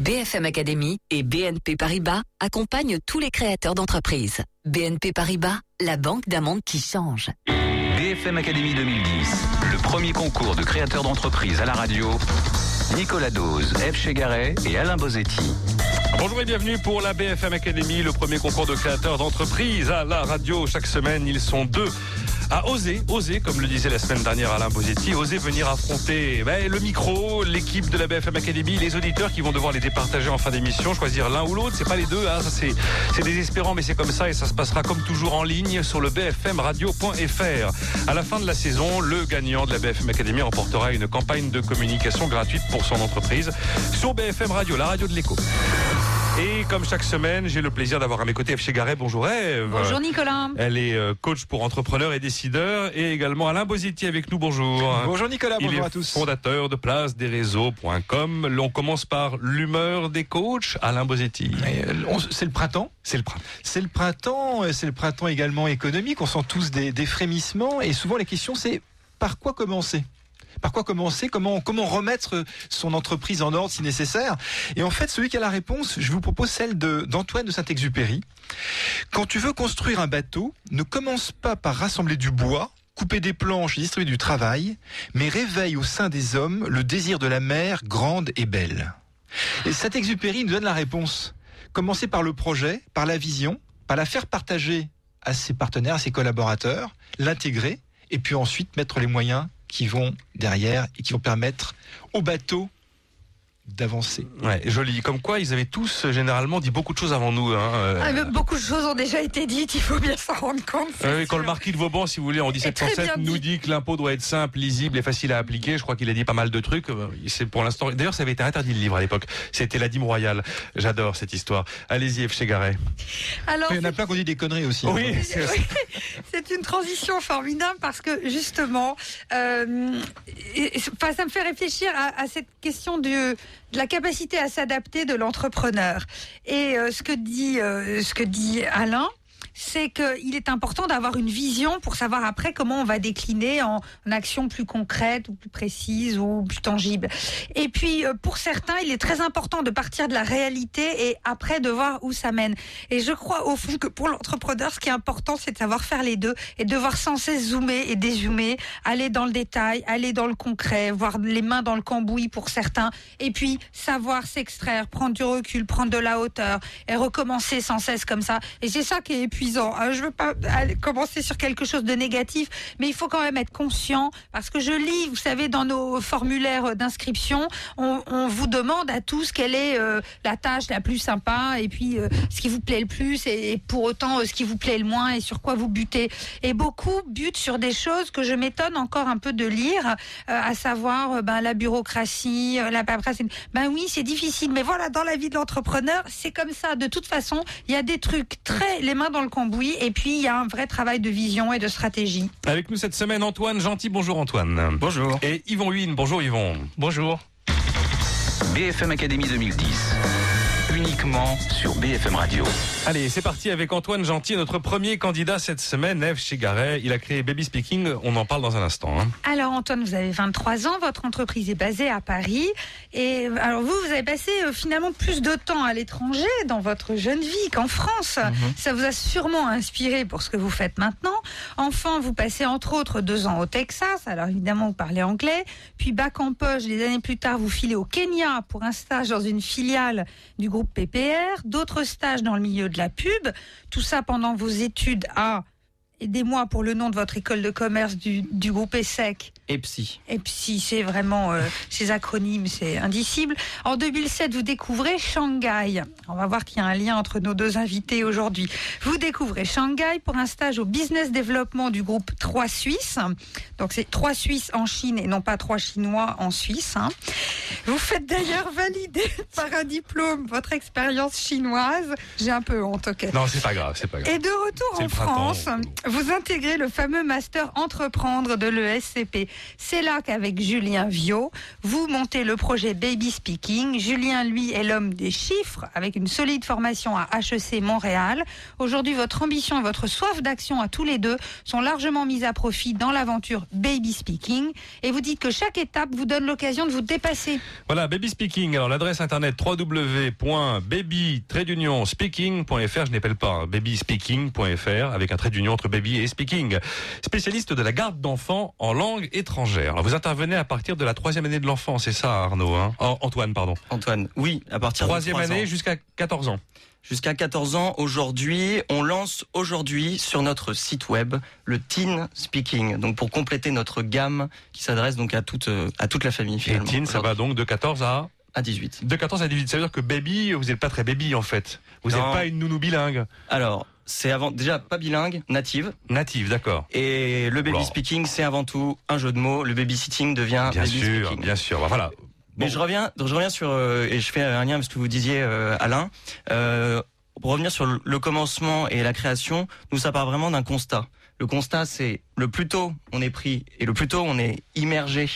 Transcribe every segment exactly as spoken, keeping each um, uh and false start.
B F M Academy et B N P Paribas accompagnent tous les créateurs d'entreprises. B N P Paribas, la banque d'un monde qui change. B F M Academy deux mille dix, le premier concours de créateurs d'entreprises à la radio. Nicolas Dose, F. Chegaray et Alain Bosetti. Bonjour et bienvenue pour la B F M Academy, le premier concours de créateurs d'entreprises à la radio. Chaque semaine, ils sont deux à oser, oser, comme le disait la semaine dernière Alain Bosetti, oser venir affronter ben, le micro, l'équipe de la B F M Academy, les auditeurs qui vont devoir les départager en fin d'émission, choisir l'un ou l'autre. C'est pas les deux, hein, ça c'est, c'est désespérant, mais c'est comme ça et ça se passera comme toujours en ligne sur le b f m radio point f r. À la fin de la saison, le gagnant de la B F M Academy remportera une campagne de communication gratuite pour son entreprise sur B F M Radio, la radio de l'écho. Et comme chaque semaine, j'ai le plaisir d'avoir à mes côtés F. Chegaray. Bonjour Ève. Bonjour Nicolas. Elle est coach pour entrepreneurs et décideurs. Et également Alain Bosetti avec nous. Bonjour. Bonjour Nicolas, Il bonjour est à tous. Fondateur de place des réseaux point com. On commence par l'humeur des coachs. Alain Bosetti. C'est le printemps. C'est le printemps. C'est le printemps, c'est le printemps également économique. On sent tous des, des frémissements. Et souvent la question c'est par quoi commencer ? Par quoi commencer ? Comment, comment remettre son entreprise en ordre si nécessaire ? Et en fait, celui qui a la réponse, je vous propose celle de, d'Antoine de Saint-Exupéry. Quand tu veux construire un bateau, ne commence pas par rassembler du bois, couper des planches et distribuer du travail, mais réveille au sein des hommes le désir de la mer grande et belle. Et Saint-Exupéry nous donne la réponse. Commencer par le projet, par la vision, par la faire partager à ses partenaires, à ses collaborateurs, l'intégrer, et puis ensuite mettre les moyens qui vont derrière et qui vont permettre au bateau d'avancer. Ouais, joli. Comme quoi, ils avaient tous généralement dit beaucoup de choses avant nous. Hein. Euh... Ah, mais beaucoup de choses ont déjà été dites, il faut bien s'en rendre compte. Euh, quand le marquis de Vauban, si vous voulez, en dix-sept cent sept, nous dit que l'impôt doit être simple, lisible et facile à appliquer. Je crois qu'il a dit pas mal de trucs. C'est pour l'instant. D'ailleurs, ça avait été interdit le livre à l'époque. C'était la dîme royale. J'adore cette histoire. Allez-y, F. Chegaray. Alors, il y en a plein qui ont dit des conneries aussi. Oui, c'est, oui, c'est une transition formidable parce que justement, euh, et, enfin, ça me fait réfléchir à, à cette question du de la capacité à s'adapter de l'entrepreneur. Et euh, ce que dit euh, ce que dit Alain, c'est qu'il est important d'avoir une vision pour savoir après comment on va décliner en, en actions plus concrètes ou plus précises ou plus tangibles. Et puis, euh, pour certains, il est très important de partir de la réalité et après de voir où ça mène. Et je crois au fond que pour l'entrepreneur, ce qui est important, c'est de savoir faire les deux et de devoir sans cesse zoomer et dézoomer, aller dans le détail, aller dans le concret, voir les mains dans le cambouis pour certains, et puis savoir s'extraire, prendre du recul, prendre de la hauteur et recommencer sans cesse comme ça. Et c'est ça qui est épuisant. Je veux pas commencer sur quelque chose de négatif, mais il faut quand même être conscient, parce que je lis, vous savez, dans nos formulaires d'inscription, on, on vous demande à tous quelle est euh, la tâche la plus sympa, et puis euh, ce qui vous plaît le plus, et, et pour autant euh, ce qui vous plaît le moins, et sur quoi vous butez. Et beaucoup butent sur des choses que je m'étonne encore un peu de lire, euh, à savoir euh, ben, la bureaucratie, euh, la paperasse. Ben oui, c'est difficile, mais voilà, dans la vie de l'entrepreneur, c'est comme ça. De toute façon, il y a des trucs très les mains dans le cambouis, et puis il y a un vrai travail de vision et de stratégie. Avec nous cette semaine, Antoine Gentil. Bonjour Antoine. Bonjour. Et Yvon Huynh. Bonjour Yvon. Bonjour. B F M Academy deux mille dix, uniquement sur B F M Radio. Allez, c'est parti avec Antoine Gentil, notre premier candidat cette semaine, F. Chegaray. Il a créé Baby Speaking, on en parle dans un instant. Hein. Alors Antoine, vous avez vingt-trois ans, votre entreprise est basée à Paris. Et alors vous, vous avez passé euh, finalement plus de temps à l'étranger dans votre jeune vie qu'en France. Mm-hmm. Ça vous a sûrement inspiré pour ce que vous faites maintenant. Enfant, vous passez entre autres deux ans au Texas, alors évidemment vous parlez anglais. Puis bac en poche, des années plus tard, vous filez au Kenya pour un stage dans une filiale du groupe P P R. D'autres stages dans le milieu de la pub. Tout ça pendant vos études à... Aidez-moi pour le nom de votre école de commerce du, du groupe ESSEC. EPSI. EPSI, c'est vraiment, euh, ces acronymes, c'est indicible. En deux mille sept, vous découvrez Shanghai. On va voir qu'il y a un lien entre nos deux invités aujourd'hui. Vous découvrez Shanghai pour un stage au business développement du groupe trois Suisses. Donc c'est trois Suisses en Chine et non pas trois Chinois en Suisse. Hein. Vous faites d'ailleurs valider par un diplôme votre expérience chinoise. J'ai un peu honte, ok. Non, c'est pas grave, c'est pas grave. Et de retour c'est en France, vous intégrez le fameux master entreprendre de l'E S C P. C'est là qu'avec Julien Viau, vous montez le projet Baby Speaking. Julien, lui, est l'homme des chiffres, avec une solide formation à H E C Montréal. Aujourd'hui, votre ambition et votre soif d'action à tous les deux sont largement mises à profit dans l'aventure Baby Speaking. Et vous dites que chaque étape vous donne l'occasion de vous dépasser. Voilà, Baby Speaking. Alors l'adresse internet w w w point baby tiret speaking point f r. Je n'appelle pas hein, baby speaking point f r avec un trait d'union entre baby et speaking. Spécialiste de la garde d'enfants en langue étrangère. Alors, vous intervenez à partir de la troisième année de l'enfant, c'est ça, Arnaud hein oh, Antoine, pardon. Antoine, oui, à partir troisième de troisième année jusqu'à quatorze ans. Jusqu'à quatorze ans, aujourd'hui, on lance aujourd'hui sur notre site web le Teen Speaking, donc pour compléter notre gamme qui s'adresse donc à toute à toute la famille finalement. Et Teen, ça va donc de quatorze à à dix-huit. De quatorze à dix-huit, ça veut dire que baby, vous n'êtes pas très baby en fait. Vous n'êtes pas une nounou bilingue. Alors, c'est avant déjà pas bilingue, native. Native, d'accord. Et le baby Alors. speaking, c'est avant tout un jeu de mots. Le babysitting devient bien baby sûr, speaking. bien sûr. Bah, voilà. Mais Bon. je reviens, je reviens sur euh, et je fais un lien avec ce que vous disiez, euh, Alain. Euh, pour revenir sur le, le commencement et la création, nous ça part vraiment d'un constat. Le constat, c'est le plus tôt on est pris et le plus tôt on est immergé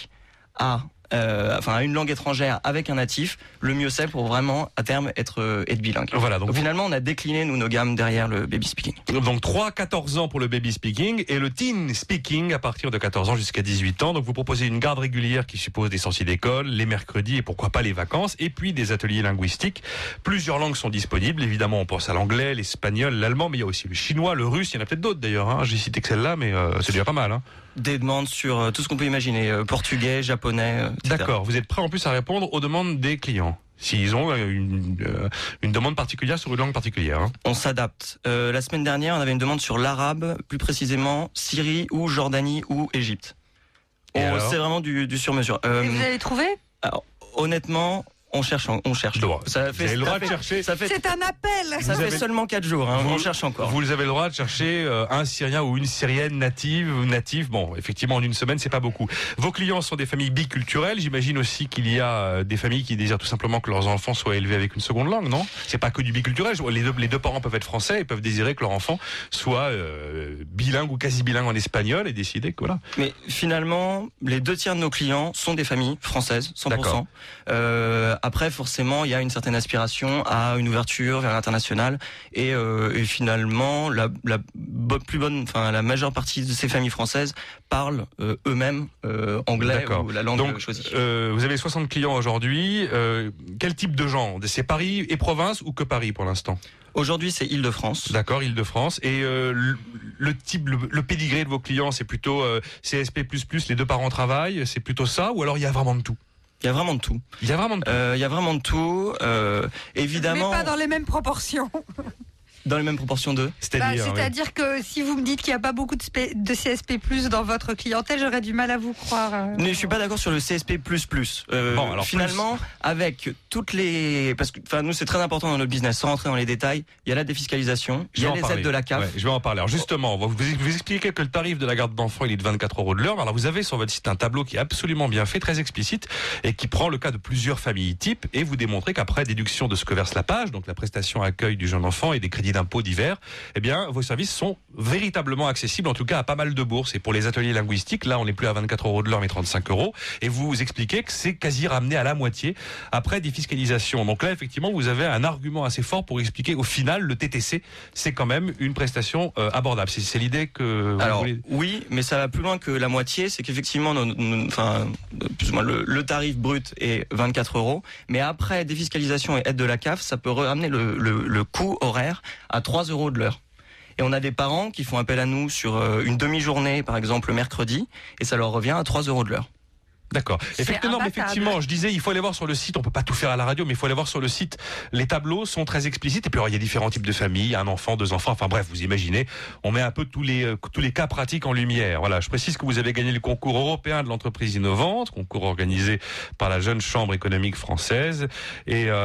à Euh, enfin à une langue étrangère avec un natif, le mieux c'est pour vraiment à terme être euh, être bilingue. Voilà, donc, donc vous... finalement on a décliné nous nos gammes derrière le baby speaking. Donc trois à quatorze ans pour le baby speaking et le teen speaking à partir de quatorze ans jusqu'à dix-huit ans. Donc vous proposez une garde régulière qui suppose des sorties d'école, les mercredis et pourquoi pas les vacances, et puis des ateliers linguistiques. Plusieurs langues sont disponibles, évidemment on pense à l'anglais, l'espagnol, l'allemand, mais il y a aussi le chinois, le russe, il y en a peut-être d'autres d'ailleurs, hein. J'ai cité que celle-là, mais euh, c'est déjà pas mal. Hein. Des demandes sur euh, tout ce qu'on peut imaginer, euh, portugais, japonais, euh, et cetera. D'accord, vous êtes prêt en plus à répondre aux demandes des clients s'ils ont une, euh, une demande particulière sur une langue particulière. Hein. On s'adapte. Euh, la semaine dernière, on avait une demande sur l'arabe, plus précisément Syrie ou Jordanie ou Égypte. Et On- alors C'est vraiment du, du sur-mesure. Euh, Et vous allez trouver? alors, honnêtement, on cherche, on cherche. Bon, Ça vous avez le droit ça de fait- chercher. Ça fait, C'est un appel. ça Vous fait avez- seulement quatre jours. Hein, Vous- on cherche encore. Vous avez le droit de chercher euh, un Syrien ou une Syrienne native ou native. Bon, effectivement, en une semaine, c'est pas beaucoup. Vos clients sont des familles biculturelles. J'imagine aussi qu'il y a euh, des familles qui désirent tout simplement que leurs enfants soient élevés avec une seconde langue, non? C'est pas que du biculturel. Les deux, les deux parents peuvent être français et peuvent désirer que leur enfant soit euh, bilingue ou quasi bilingue en espagnol et décider que voilà. Mais finalement, les deux tiers de nos clients sont des familles françaises, cent pour cent. D'accord. Euh, après, forcément, il y a une certaine aspiration à une ouverture vers l'international. Et, euh, et finalement, la, la bo- plus bonne, enfin la majeure partie de ces familles françaises parlent euh, eux-mêmes euh, anglais D'accord. ou la langue Donc, choisie. euh, vous avez soixante clients aujourd'hui. Euh, quel type de gens? C'est Paris et province ou que Paris pour l'instant? Aujourd'hui, c'est Île-de-France. D'accord, Île-de-France. Et euh, le, le type, le, le pédigré de vos clients, c'est plutôt euh, C S P plus plus, les deux parents travaillent, c'est plutôt ça, ou alors il y a vraiment de tout? Il y a vraiment de tout. Il y a vraiment de tout. Euh, Il y a vraiment de tout. Euh, évidemment, Mais pas dans les mêmes proportions. dans les mêmes proportions d'eux. Bah, C'est-à-dire, oui. C'est-à-dire que si vous me dites qu'il n'y a pas beaucoup de, spé- de C S P plus dans votre clientèle, j'aurais du mal à vous croire. euh. Mais je suis pas d'accord sur le C S P plus plus. Euh, Bon, alors, finalement, avec toutes les, parce que, enfin, nous c'est très important dans notre business. Sans rentrer dans les détails, il y a la défiscalisation, il Je y vais a en les parler. aides de la C A F. Ouais, je vais en parler. Alors justement, vous, vous vous expliquez que le tarif de la garde d'enfant il est de vingt-quatre euros de l'heure. Alors vous avez sur votre site un tableau qui est absolument bien fait, très explicite, et qui prend le cas de plusieurs familles types, et vous démontrez qu'après déduction de ce que verse la page, donc la prestation accueil du jeune enfant et des crédits d'impôt divers, eh bien vos services sont véritablement accessibles, en tout cas à pas mal de bourses. Et pour les ateliers linguistiques, là on n'est plus à vingt-quatre euros de l'heure mais trente-cinq euros, et vous expliquez que c'est quasi ramené à la moitié après défiscalisation. Donc là effectivement vous avez un argument assez fort pour expliquer au final le T T C c'est quand même une prestation euh, abordable. C'est, c'est l'idée que vous Alors voulez... oui, mais ça va plus loin que la moitié. C'est qu'effectivement, nos- nos- enfin, plus ou moins le, le tarif brut est vingt-quatre euros, mais après défiscalisation et aide de la C A F, ça peut ramener le, le, le coût horaire à trois euros de l'heure. Et on a des parents qui font appel à nous sur euh, une demi-journée, par exemple le mercredi, et ça leur revient à trois euros de l'heure. D'accord. C'est Effectivement, mais imbattable. effectivement, je disais, il faut aller voir sur le site. On peut pas tout faire à la radio, mais il faut aller voir sur le site. Les tableaux sont très explicites. Et puis, alors, il y a différents types de familles, un enfant, deux enfants. Enfin bref, vous imaginez. On met un peu tous les euh, tous les cas pratiques en lumière. Voilà. Je précise que vous avez gagné le concours européen de l'entreprise innovante, concours organisé par la jeune chambre économique française. Et euh,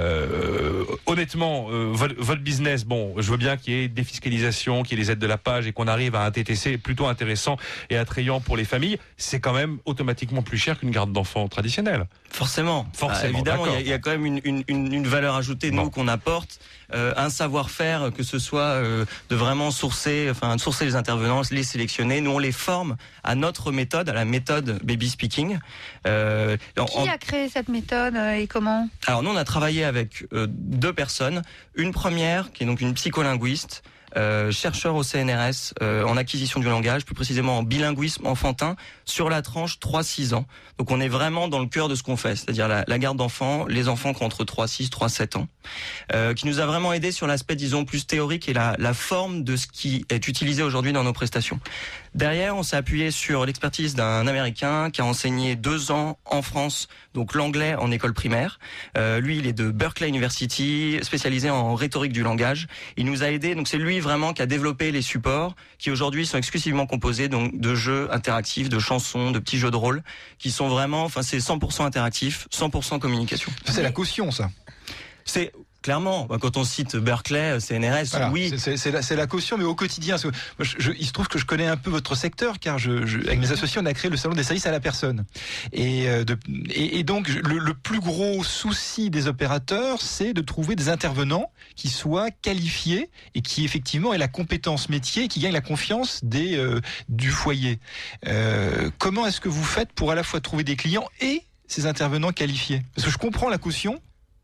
euh, honnêtement, euh, votre, votre business, bon, je veux bien qu'il y ait défiscalisation, qu'il y ait les aides de la page et qu'on arrive à un T T C plutôt intéressant et attrayant pour les familles. C'est quand même automatiquement plus plus cher qu'une garde d'enfants traditionnelle. Forcément. Forcément, euh, évidemment, il y, d'accord. y a quand même une, une, une, une valeur ajoutée, Bon. nous, qu'on apporte, euh, un savoir-faire, que ce soit euh, de vraiment sourcer, enfin, de sourcer les intervenants, les sélectionner. Nous, on les forme à notre méthode, à la méthode Baby Speaking. Euh, en- Qui a créé cette méthode euh, et comment? Alors nous, on a travaillé avec euh, deux personnes. Une première, qui est donc une psycholinguiste, euh, chercheur au C N R S euh, en acquisition du langage, plus précisément en bilinguisme enfantin, sur la tranche trois six ans. Donc on est vraiment dans le cœur de ce qu'on fait, c'est-à-dire la, la garde d'enfants, les enfants qui ont entre trois six, trois sept ans, euh, qui nous a vraiment aidé sur l'aspect, disons, plus théorique et la, la forme de ce qui est utilisé aujourd'hui dans nos prestations. Derrière, on s'est appuyé sur l'expertise d'un Américain qui a enseigné deux ans en France, donc l'anglais en école primaire. Euh, lui, il est de Berkeley University, spécialisé en rhétorique du langage. Il nous a aidé, donc c'est lui vraiment qui a développé les supports qui aujourd'hui sont exclusivement composés donc de jeux interactifs, de chansons, de petits jeux de rôle, qui sont vraiment, enfin c'est cent pour cent interactif, cent pour cent communication. Ça, c'est la caution, ça. C'est clairement, quand on cite Berkeley, C N R S, Voilà, oui. c'est- c'est c'est la, c'est la caution, mais au quotidien. Parce que moi, je- je- il se trouve que je connais un peu votre secteur, car je, je, avec mes associés, on a créé le salon des services à la personne. Et, euh, de, et, et donc, le, le plus gros souci des opérateurs, c'est de trouver des intervenants qui soient qualifiés et qui effectivement aient la compétence métier, et qui gagnent la confiance des euh, du foyer. Euh, comment est-ce que vous faites pour à la fois trouver des clients et ces intervenants qualifiés? Parce que je comprends la caution.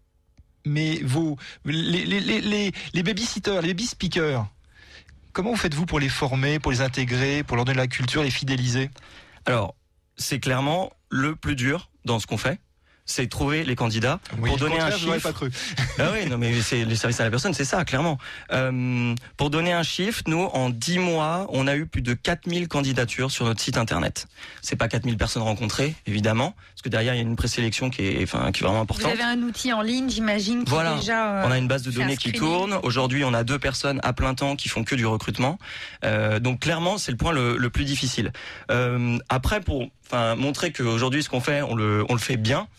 Mais vos les les les les, les babysitters, les baby speakers, comment vous faites-vous pour les former, pour les intégrer, pour leur donner la culture, les fidéliser? Alors, c'est clairement le plus dur dans ce qu'on fait, c'est trouver les candidats. Oui, pour le donner un contraire, je n'aurais chiffre. pas cru. Ah oui, non mais c'est les services à la personne, c'est ça, clairement. Euh, pour donner un chiffre, nous, en dix mois, on a eu plus de quatre mille candidatures sur notre site internet. C'est pas quatre mille personnes rencontrées, évidemment, parce que derrière, il y a une présélection qui est, enfin, qui est vraiment Vous importante. avez un outil en ligne, j'imagine, qui Voilà. déjà. euh, On a une base de fait un données qui screening. tourne. Aujourd'hui, on a deux personnes à plein temps qui font que du recrutement. Euh, donc clairement, c'est le point le, le plus difficile. Euh, après, pour enfin montrer qu'aujourd'hui, ce qu'on fait, on le, on le fait bien.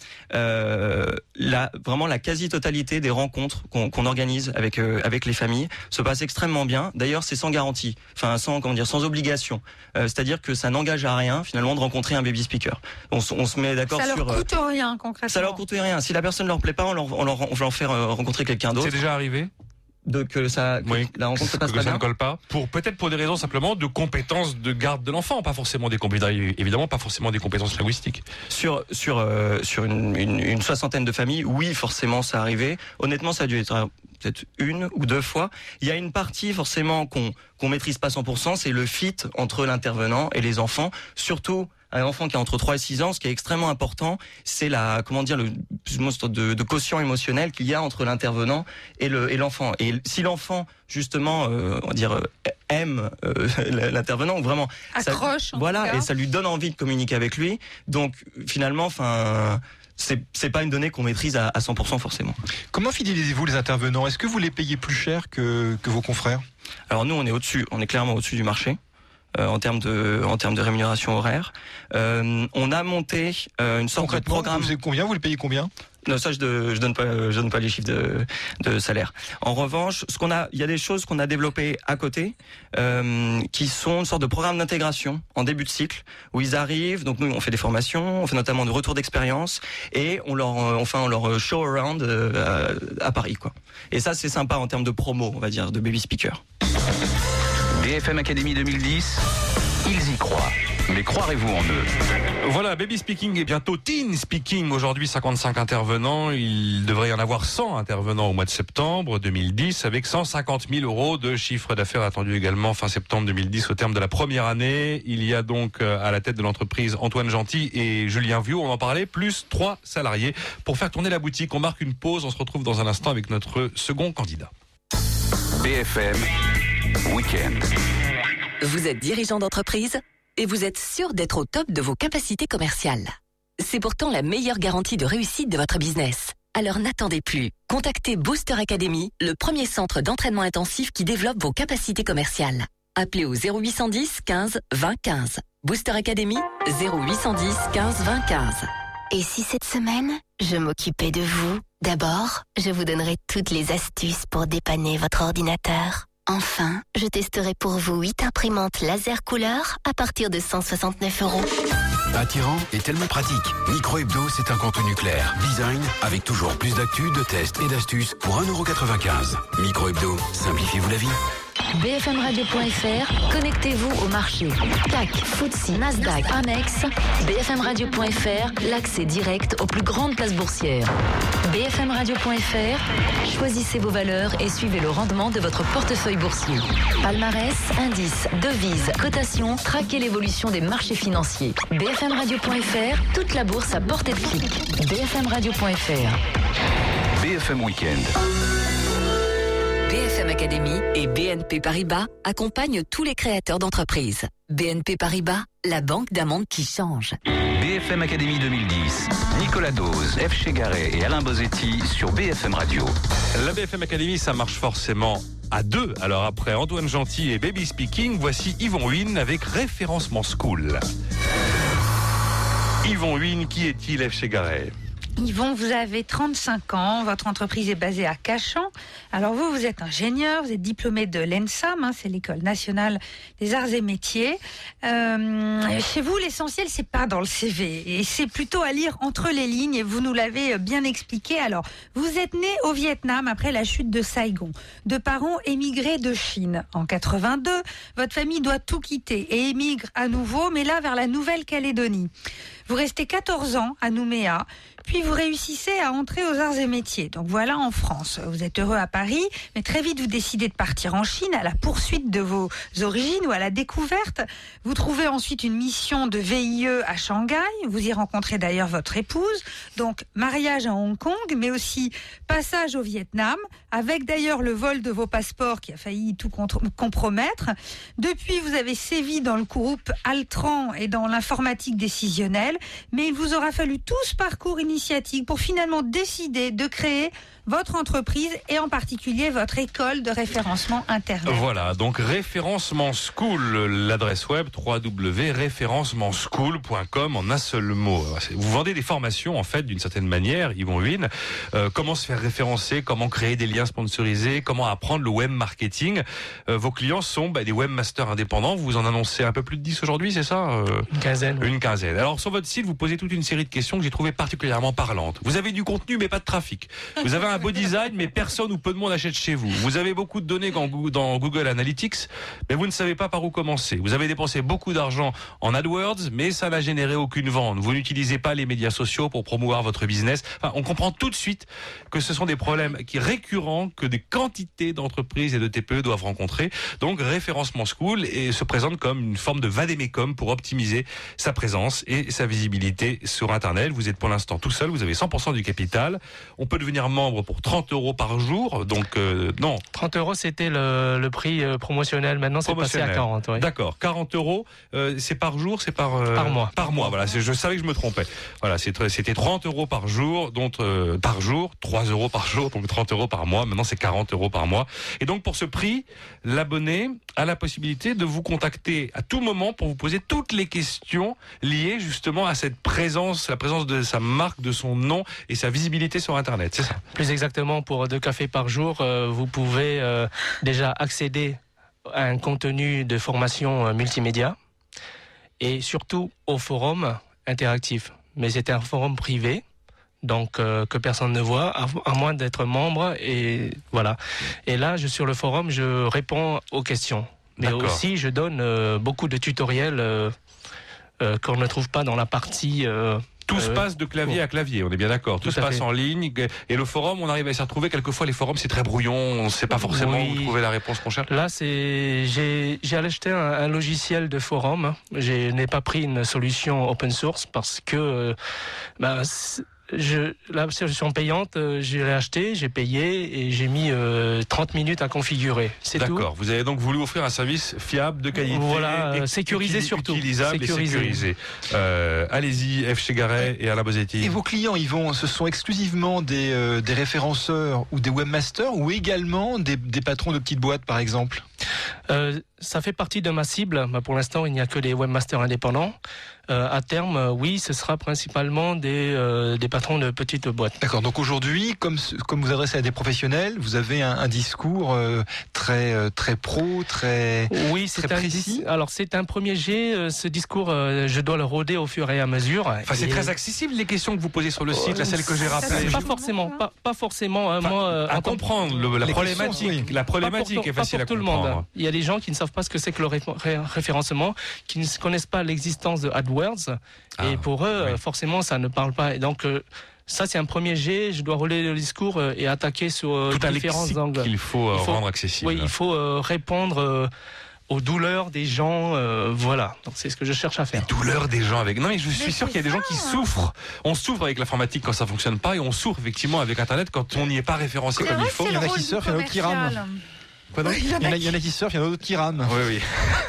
Euh, la, vraiment, la quasi-totalité des rencontres qu'on qu'on organise avec euh, avec les familles se passe extrêmement bien. D'ailleurs, c'est sans garantie, enfin sans comment dire, sans obligation. Euh, C'est-à-dire que ça n'engage à rien finalement de rencontrer un baby speaker. On, s- on se met d'accord Ça leur sur. euh, coûte rien concrètement. ça leur coûte rien. Si la personne leur plaît pas, on leur, on leur, on va leur faire euh, rencontrer quelqu'un d'autre. C'est déjà arrivé? De que ça, que Oui. la rencontre se passe que pas ça bien. ne colle pas. Pour peut-être pour des raisons simplement de compétences de garde de l'enfant, pas forcément des compétences, évidemment pas forcément des compétences linguistiques. Sur sur euh, sur une, une, une soixantaine de familles, oui, forcément, ça arrivait. Honnêtement, ça a dû être euh, peut-être une ou deux fois. Il y a une partie forcément qu'on qu'on maîtrise pas cent pour cent, c'est le fit entre l'intervenant et les enfants, surtout. Un enfant qui a entre trois et six ans, ce qui est extrêmement important, c'est la, comment dire, le, plus ou moins une sorte de, de quotient émotionnel qu'il y a entre l'intervenant et le, et l'enfant. Et si l'enfant, justement, euh, on va dire, euh, aime euh, l'intervenant, ou vraiment, ça- Accroche. en voilà, tout cas. et ça lui donne envie de communiquer avec lui. Donc, finalement, enfin, c'est, c'est pas une donnée qu'on maîtrise à, à cent pour cent forcément. Comment fidélisez-vous les intervenants? Est-ce que vous les payez plus cher que, que vos confrères? Alors nous, on est au-dessus, on est clairement au-dessus du marché. Euh, en termes de en termes de rémunération horaire, euh, on a monté euh, une sorte de Concrètement, programme. vous, combien, vous les payez combien? Non, ça je, de, je donne pas je donne pas les chiffres de, de salaire. En revanche, ce qu'on a, il y a des choses qu'on a développées à côté, euh, qui sont une sorte de programme d'intégration en début de cycle où ils arrivent. Donc nous, on fait des formations, on fait notamment de retours d'expérience et on leur, euh, enfin on leur show around euh, à, à Paris, quoi. Et ça, c'est sympa en termes de promo, on va dire, de baby speaker. B F M Academy deux mille dix, ils y croient. Mais croirez-vous en eux? Voilà, Baby Speaking et bientôt Teen Speaking. Aujourd'hui, cinquante-cinq intervenants. Il devrait y en avoir cent intervenants au mois de septembre deux mille dix, avec cent cinquante mille euros de chiffre d'affaires attendu également fin septembre deux mille dix au terme de la première année. Il y a donc à la tête de l'entreprise Antoine Gentil et Julien Vieux, on en parlait, plus trois salariés pour faire tourner la boutique. On marque une pause, on se retrouve dans un instant avec notre second candidat. B F M Week-end. Vous êtes dirigeant d'entreprise et vous êtes sûr d'être au top de vos capacités commerciales. C'est pourtant la meilleure garantie de réussite de votre business. Alors n'attendez plus. Contactez Booster Academy, le premier centre d'entraînement intensif qui développe vos capacités commerciales. Appelez au zéro huit cent dix quinze vingt quinze. Booster Academy, zéro huit cent dix quinze vingt quinze. Et si cette semaine, je m'occupais de vous? D'abord, je vous donnerai toutes les astuces pour dépanner votre ordinateur. Enfin, je testerai pour vous huit imprimantes laser couleur à partir de cent soixante-neuf euros. Attirant et tellement pratique. Micro-hebdo, c'est un contenu clair. Design, avec toujours plus d'actu, de tests et d'astuces pour un euro quatre-vingt-quinze. Micro-hebdo, simplifiez-vous la vie. B F M radio point F R, connectez-vous au marché. C A C, F T S E, Nasdaq, Amex, B F M radio point F R, l'accès direct aux plus grandes places boursières. B F M radio point F R, choisissez vos valeurs et suivez le rendement de votre portefeuille boursier. Palmarès, indices, devises, cotations, traquez l'évolution des marchés financiers. B F M radio point F R, toute la bourse à portée de clic. B F M radio point F R. B F M Weekend. B F M Academy et B N P Paribas accompagnent tous les créateurs d'entreprises. B N P Paribas, la banque d'un monde qui change. B F M Academy deux mille dix. Nicolas Dose, F. Chegaray et Alain Bosetti sur B F M Radio. La B F M Academy, ça marche forcément à deux. Alors après Antoine Gentil et Baby Speaking, voici Yvon Huynh avec Référencement School. Yvon Huynh, qui est-il, F. Chegaray ? Yvon, vous avez trente-cinq ans, votre entreprise est basée à Cachan. Alors vous, vous êtes ingénieur, vous êtes diplômé de l'E N S A M, hein, c'est l'École nationale des arts et métiers. Euh, chez vous, l'essentiel, c'est pas dans le C V, et c'est plutôt à lire entre les lignes, et vous nous l'avez bien expliqué. Alors, vous êtes né au Vietnam après la chute de Saigon, de parents émigrés de Chine. En quatre-vingt-deux, votre famille doit tout quitter et émigre à nouveau, mais là vers la Nouvelle-Calédonie. Vous restez quatorze ans à Nouméa, puis vous réussissez à entrer aux arts et métiers. Donc voilà en France. Vous êtes heureux à Paris, mais très vite vous décidez de partir en Chine à la poursuite de vos origines ou à la découverte. Vous trouvez ensuite une mission de V I E à Shanghai. Vous y rencontrez d'ailleurs votre épouse. Donc mariage à Hong Kong, mais aussi passage au Vietnam, avec d'ailleurs le vol de vos passeports qui a failli tout contre- compromettre. Depuis, vous avez sévi dans le groupe Altran et dans l'informatique décisionnelle, mais il vous aura fallu tout ce parcours initiatique pour finalement décider de créer votre entreprise et en particulier votre école de référencement Internet. Voilà, donc Référencement School, l'adresse web w w w point référencement school point com en un seul mot. Vous vendez des formations en fait d'une certaine manière, Yvon Huynh, euh, comment se faire référencer, comment créer des liens sponsorisés, comment apprendre le web marketing. Euh, vos clients sont bah, des webmasters indépendants, vous en annoncez un peu plus de dix aujourd'hui, c'est ça euh, Une quinzaine. Une quinzaine. Alors sur votre site, vous posez toute une série de questions que j'ai trouvées particulièrement parlantes. Vous avez du contenu mais pas de trafic. Vous avez un beau design, mais personne ou peu de monde achète chez vous. Vous avez beaucoup de données dans Google Analytics, mais vous ne savez pas par où commencer. Vous avez dépensé beaucoup d'argent en AdWords, mais ça n'a généré aucune vente. Vous n'utilisez pas les médias sociaux pour promouvoir votre business. Enfin, on comprend tout de suite que ce sont des problèmes qui récurrents que des quantités d'entreprises et de T P E doivent rencontrer. Donc, Référencement School et se présente comme une forme de vadémécum pour optimiser sa présence et sa visibilité sur Internet. Vous êtes pour l'instant tout seul, vous avez cent pour cent du capital. On peut devenir membre pour trente euros par jour, donc euh, non. trente euros, c'était le, le prix euh, promotionnel. Maintenant, c'est passé à quarante. Oui. D'accord, quarante euros, euh, c'est par jour, c'est par euh, par mois. Par mois, voilà. Je savais que je me trompais. Voilà, c'était trente euros par jour, donc euh, par jour, trois euros par jour, donc trente euros par mois. Maintenant, c'est quarante euros par mois. Et donc, pour ce prix, l'abonné a la possibilité de vous contacter à tout moment pour vous poser toutes les questions liées justement à cette présence, la présence de sa marque, de son nom et sa visibilité sur Internet. C'est ça. Plus exactement, pour deux cafés par jour, euh, vous pouvez euh, déjà accéder à un contenu de formation euh, multimédia et surtout au forum interactif. Mais c'est un forum privé, donc euh, que personne ne voit, à, à moins d'être membre. Et voilà. Et là, je, sur le forum, je réponds aux questions. Mais D'accord. aussi, je donne euh, beaucoup de tutoriels euh, euh, qu'on ne trouve pas dans la partie... Euh, Tout se Euh, passe de clavier bon. à clavier, on est bien d'accord. Tout, Tout se à passe fait. en ligne. Et le forum, on arrive à s'y retrouver. Quelquefois, les forums, c'est très brouillon. On ne sait pas forcément Oui. où trouver la réponse qu'on cherche. Là, c'est j'ai j'ai acheté un, un logiciel de forum. Je n'ai pas pris une solution open source parce que euh, bah, c'est- je, la solution payante, euh, je l'ai acheté, j'ai payé et j'ai mis euh, trente minutes à configurer. C'est tout. D'accord. Vous avez donc voulu offrir un service fiable, de qualité, Voilà, euh, et- sécurisé utili- surtout. utilisable Sécurisé. et sécurisé. Euh, allez-y, F. Chegaray et Alain Bosetti. Et vos clients, Yvon, ce sont exclusivement des, euh, des référenceurs ou des webmasters ou également des, des patrons de petites boîtes, par exemple? Euh, ça fait partie de ma cible. Bah, pour l'instant, il n'y a que des webmasters indépendants. Euh, à terme, euh, oui, ce sera principalement des, euh, des patrons de petites boîtes. D'accord. Donc aujourd'hui, comme, comme vous adressez à des professionnels, vous avez un, un discours euh, très, euh, très pro, très, oui, c'est très un précis. Dis- alors, c'est un premier jet. Euh, ce discours, euh, je dois le rôder au fur et à mesure. Enfin, c'est Et- très accessible, les questions que vous posez sur le site, là, celles que j'ai rappelées. Pas forcément, pas, pas forcément. Hein, Enfin, moi, euh, à en tant- comprendre le- la Les problématique, questions, oui. la Pas pour problématique tout- est pas facile pour à tout le comprendre. monde. Il y a des gens qui ne savent pas ce que c'est que le ré- ré- référencement, qui ne connaissent pas l'existence de AdWords, Ah, et pour eux, oui. euh, forcément, ça ne parle pas. Et donc, euh, ça, c'est un premier jet. Je dois relayer le discours euh, et attaquer sur euh, Tout un différents lexique angles. qu'il faut, euh, Il faut- rendre accessible. Oui, il faut euh, répondre euh, aux douleurs des gens. euh, voilà. Donc, c'est ce que je cherche à faire. Douleur des gens avec. Non, mais je suis Mais sûr c'est qu'il y a des gens qui ça. souffrent. On souffre avec l'informatique quand ça fonctionne pas et on souffre effectivement avec Internet quand on n'y est pas référencé C'est comme vrai il que faut. c'est Il y en le a qui rôle du surfent, il y en a d'autres qui rament. commercial. Quoi donc Il y en Il y, en a a, il y en a qui surfent, il y en a d'autres qui rament. Oui, oui.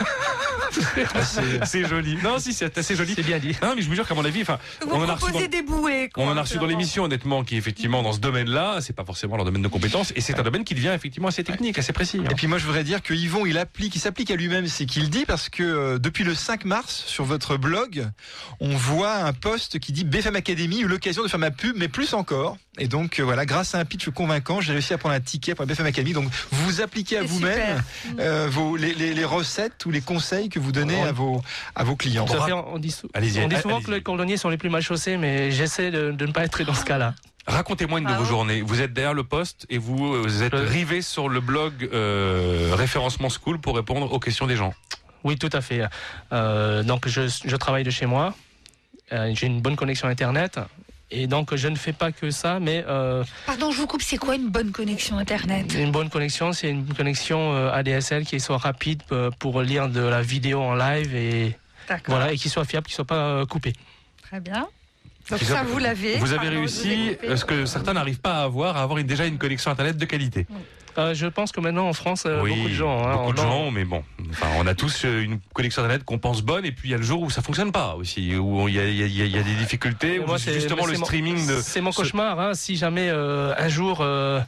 c'est joli. Non, si, c'est assez joli. C'est bien dit. Non, mais je vous jure qu'à mon avis, enfin, Vous on en a reçu dans, proposez des bouées. quoi, on en a reçu dans clairement. l'émission, honnêtement, qui effectivement dans ce domaine-là, c'est pas forcément leur domaine de compétence, et c'est un domaine qui devient effectivement assez technique, assez précis. hein. Et puis moi je voudrais dire que Yvon il applique, il s'applique à lui-même, c'est qu'il dit parce que euh, depuis le cinq mars sur votre blog, on voit un post qui dit B F M Academy, eu l'occasion de faire ma pub, mais plus encore. Et donc euh, voilà, grâce à un pitch convaincant, j'ai réussi à prendre un ticket pour la B F M Academy. Donc vous vous appliquez à C'est vous-même super. euh, vos les, les, les recettes ou les conseils que vous donnez à vos à vos clients. Tout à fait, on dit, sou- Allez-y, on dit souvent allez-y. que les cordonniers sont les plus mal chaussés, mais j'essaie de, de ne pas être dans ce cas-là. Racontez-moi une de Bravo. vos journées. Vous êtes derrière le poste et vous, euh, vous êtes Euh. rivé sur le blog euh, Référencement School pour répondre aux questions des gens. Oui, tout à fait. Euh, donc, je, je travaille de chez moi. Euh, j'ai une bonne connexion Internet. Et donc, je ne fais pas que ça, mais euh, Pardon, je vous coupe. C'est quoi une bonne connexion Internet? une bonne connexion, c'est une connexion euh, A D S L qui soit rapide euh, pour lire de la vidéo en live et, D'accord. voilà, et qui soit fiable, qui ne soit pas euh, coupée. Très bien. Donc Qui ça, soit- vous l'avez. Vous avez Pardon, je réussi vous ai coupé. euh, ce que certains n'arrivent pas à avoir, à avoir une- déjà une connexion Internet de qualité. Euh, je pense que maintenant, en France, euh, Oui, beaucoup de gens... hein, beaucoup de en- gens, mais bon, enfin, on a tous euh, une connexion Internet qu'on pense bonne, et puis il y a le jour où ça fonctionne pas aussi, où il y a, il y a- il y a- il y a des difficultés, Et où moi, c'est c'est- justement c'est le mon- streaming de... C'est mon ce- cauchemar. Hein, si jamais euh, un jour euh,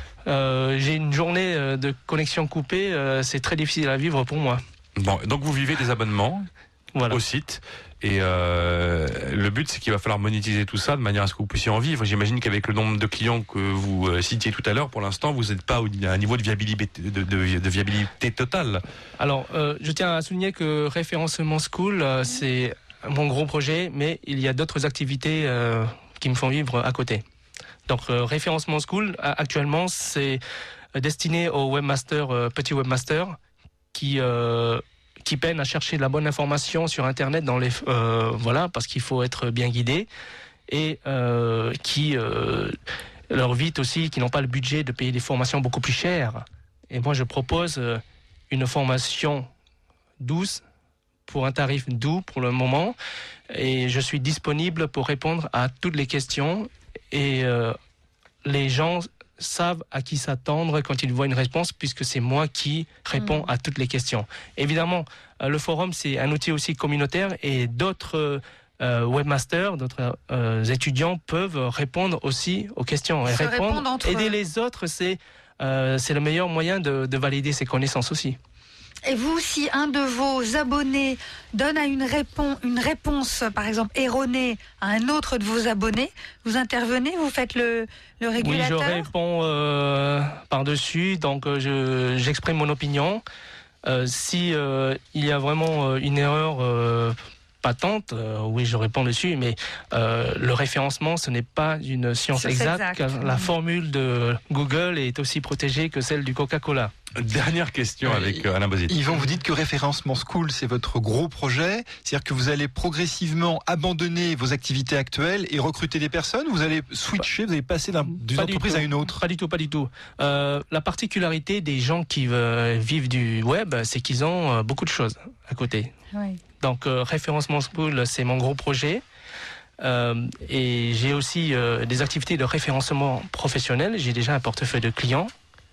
euh, j'ai une journée euh, de connexion coupée, euh, c'est très difficile à vivre pour moi. Bon, donc vous vivez des abonnements Voilà. au site. Et euh, le but, c'est qu'il va falloir monétiser tout ça de manière à ce que vous puissiez en vivre. J'imagine qu'avec le nombre de clients que vous euh, citiez tout à l'heure, pour l'instant, vous n'êtes pas au- à un niveau de viabilité, de, de- de viabilité totale. Alors, euh, je tiens à souligner que Référencement School, euh, c'est mon gros projet, mais il y a d'autres activités euh, qui me font vivre à côté. Donc, euh, Référencement School, a- actuellement, c'est destiné aux webmasters, euh, petits webmasters, qui euh, qui peinent à chercher de la bonne information sur Internet, dans les euh, voilà, parce qu'il faut être bien guidé, et euh, qui euh, leur vite aussi, qui n'ont pas le budget de payer des formations beaucoup plus chères. Et moi, je propose euh, une formation douce pour un tarif doux pour le moment, et je suis disponible pour répondre à toutes les questions, et euh, les gens savent à qui s'attendre quand ils voient une réponse, puisque c'est moi qui réponds Mmh. à toutes les questions. Évidemment, euh, le forum, c'est un outil aussi communautaire, et d'autres euh, webmasters, d'autres euh, étudiants peuvent répondre aussi aux questions. Et Se répondre, répondre entre aider eux. les autres, c'est euh, c'est le meilleur moyen de, de valider ses connaissances aussi. Et vous, si un de vos abonnés donne à une, répon- une réponse, par exemple erronée, à un autre de vos abonnés, vous intervenez, vous faites le, le Oui, je régulateur? réponds euh, par-dessus, donc euh, je, j'exprime mon opinion. Euh, si euh, il y a vraiment euh, une erreur euh, patente, euh, oui, je réponds dessus, mais euh, le référencement, ce n'est pas une science Science exacte, exacte. car la formule de Google est aussi protégée que celle du Coca-Cola. Dernière question Euh, avec euh, Alain Bosetti. Yvon, vous dites que Référencement School, c'est votre gros projet. C'est-à-dire que vous allez progressivement abandonner vos activités actuelles et recruter des personnes. Vous allez switcher, vous allez passer d'un- d'une Pas du entreprise tout. à une autre. Pas du tout, pas du tout. Euh, la particularité des gens qui euh, vivent du web, c'est qu'ils ont euh, beaucoup de choses à côté. Oui. Donc, euh, Référencement School, c'est mon gros projet. Euh, et j'ai aussi euh, des activités de référencement professionnel. J'ai déjà un portefeuille de clients.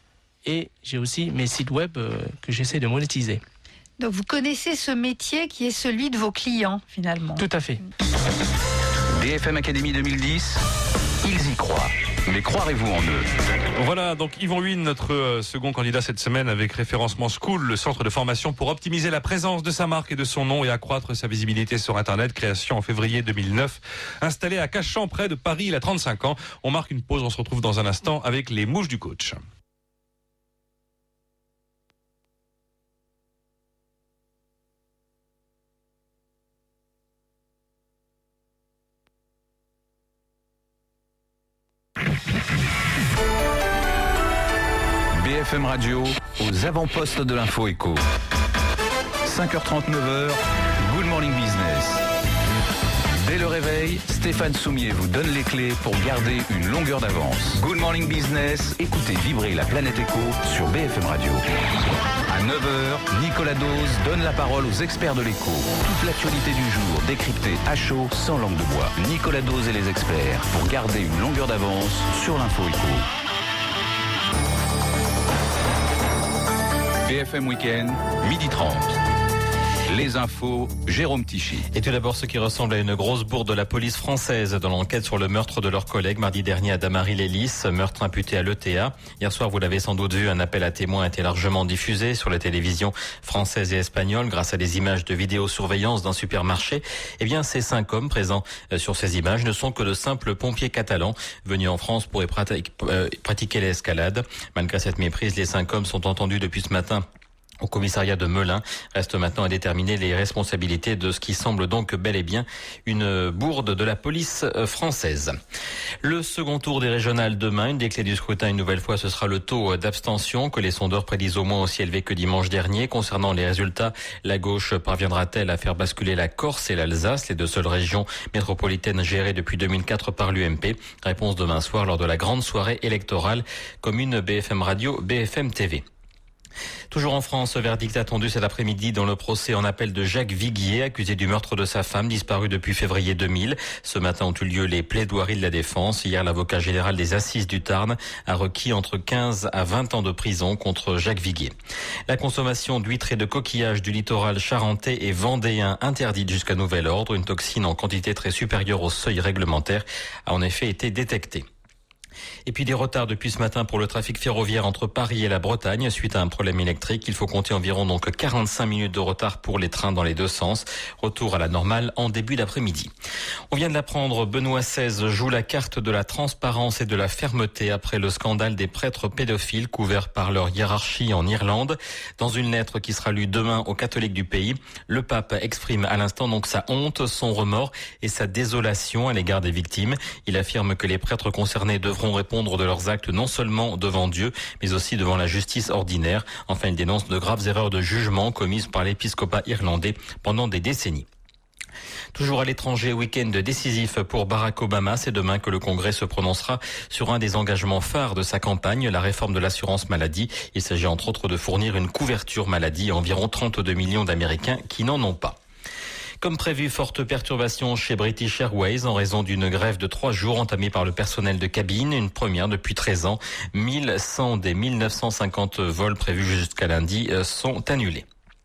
Et j'ai aussi mes sites web euh, que j'essaie de monétiser. Donc vous connaissez ce métier qui est celui de vos clients, finalement. Tout à fait. B F M Academy deux mille dix, ils y croient. mais croirez-vous en eux? Voilà, donc Yvon Huynh, notre euh, second candidat cette semaine avec référencement School, le centre de formation pour optimiser la présence de sa marque et de son nom et accroître sa visibilité sur Internet. Création en février deux mille neuf, installé à Cachan, près de Paris. Il a trente-cinq ans. On marque une pause, on se retrouve dans un instant avec les mouches du coach. B F M Radio, aux avant-postes de l'info éco. cinq heures trente, neuf heures, Good Morning Business. Dès le réveil, Stéphane Soumier vous donne les clés pour garder une longueur d'avance. Good Morning Business, écoutez vibrer la planète éco sur B F M Radio. À neuf heures, Nicolas Dose donne la parole aux experts de l'éco. Toute l'actualité du jour décryptée à chaud, sans langue de bois. Nicolas Dose et les experts pour garder une longueur d'avance sur l'info éco. B F M Week-end, midi trente. Les infos, Jérôme Tichy. Et tout d'abord, ce qui ressemble à une grosse bourde de la police française dans l'enquête sur le meurtre de leur collègue mardi dernier à Damary-les-Lys, meurtre imputé à l'E T A. Hier soir, vous l'avez sans doute vu, un appel à témoins a été largement diffusé sur les télévisions françaises et espagnoles grâce à des images de vidéosurveillance d'un supermarché. Eh bien, ces cinq hommes présents sur ces images ne sont que de simples pompiers catalans venus en France pour y pratiquer l'escalade. Malgré cette méprise, les cinq hommes sont entendus depuis ce matin au commissariat de Melun. Reste maintenant à déterminer les responsabilités de ce qui semble donc bel et bien une bourde de la police française. Le second tour des régionales demain, une des clés du scrutin une nouvelle fois, ce sera le taux d'abstention que les sondeurs prédisent au moins aussi élevé que dimanche dernier. Concernant les résultats, la gauche parviendra-t-elle à faire basculer la Corse et l'Alsace, les deux seules régions métropolitaines gérées depuis deux mille quatre par l'U M P? Réponse demain soir lors de la grande soirée électorale commune B F M Radio, B F M T V. Toujours en France, verdict attendu cet après-midi dans le procès en appel de Jacques Viguier, accusé du meurtre de sa femme disparue depuis février deux mille. Ce matin ont eu lieu les plaidoiries de la défense. Hier, l'avocat général des Assises du Tarn a requis entre quinze à vingt ans de prison contre Jacques Viguier. La consommation d'huîtres et de coquillages du littoral charentais et vendéen interdite jusqu'à nouvel ordre. Une toxine en quantité très supérieure au seuil réglementaire a en effet été détectée. Et puis des retards depuis ce matin pour le trafic ferroviaire entre Paris et la Bretagne suite à un problème électrique. Il faut compter environ donc quarante-cinq minutes de retard pour les trains dans les deux sens. Retour à la normale en début d'après-midi. On vient de l'apprendre, Benoît seize joue la carte de la transparence et de la fermeté après le scandale des prêtres pédophiles couverts par leur hiérarchie en Irlande. Dans une lettre qui sera lue demain aux catholiques du pays, le pape exprime à l'instant donc sa honte, son remords et sa désolation à l'égard des victimes. Il affirme que les prêtres concernés devront répondre de leurs actes non seulement devant Dieu, mais aussi devant la justice ordinaire. Enfin, il dénonce de graves erreurs de jugement commises par l'épiscopat irlandais pendant des décennies. Toujours à l'étranger, week-end décisif pour Barack Obama. C'est demain que le Congrès se prononcera sur un des engagements phares de sa campagne, la réforme de l'assurance maladie. Il s'agit entre autres de fournir une couverture maladie à environ trente-deux millions d'Américains qui n'en ont pas. Comme prévu, forte perturbation chez British Airways en raison d'une grève de trois jours entamée par le personnel de cabine, une première depuis treize ans. mille cent des mille neuf cent cinquante vols prévus jusqu'à lundi sont annulés.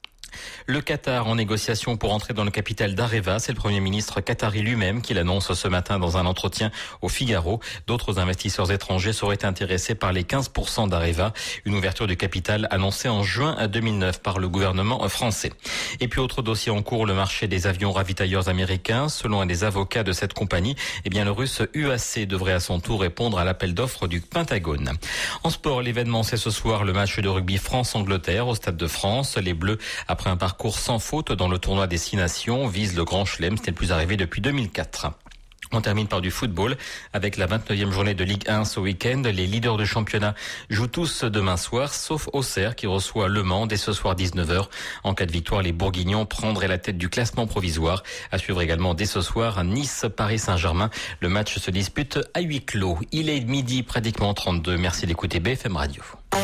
Le Qatar en négociation pour entrer dans le capital d'Areva. C'est le Premier ministre qatari lui-même qui l'annonce ce matin dans un entretien au Figaro. D'autres investisseurs étrangers seraient intéressés par les quinze pour cent d'Areva. Une ouverture du capital annoncée en juin deux mille neuf par le gouvernement français. Et puis autre dossier en cours, le marché des avions ravitailleurs américains. Selon un des avocats de cette compagnie, eh bien le russe U A C devrait à son tour répondre à l'appel d'offres du Pentagone. En sport, l'événement c'est ce soir le match de rugby France-Angleterre au Stade de France. Les Bleus, après un parcours sans faute dans le tournoi des Six Nations, vise le Grand Chelem, c'était le plus arrivé depuis deux mille quatre. On termine par du football avec la vingt-neuvième journée de Ligue un ce week-end. Les leaders du championnat jouent tous demain soir, sauf Auxerre qui reçoit Le Mans dès ce soir dix-neuf heures. En cas de victoire, les Bourguignons prendraient la tête du classement provisoire. À suivre également dès ce soir Nice-Paris-Saint-Germain. Le match se dispute à huis clos. Il est midi pratiquement trente-deux. Merci d'écouter B F M Radio.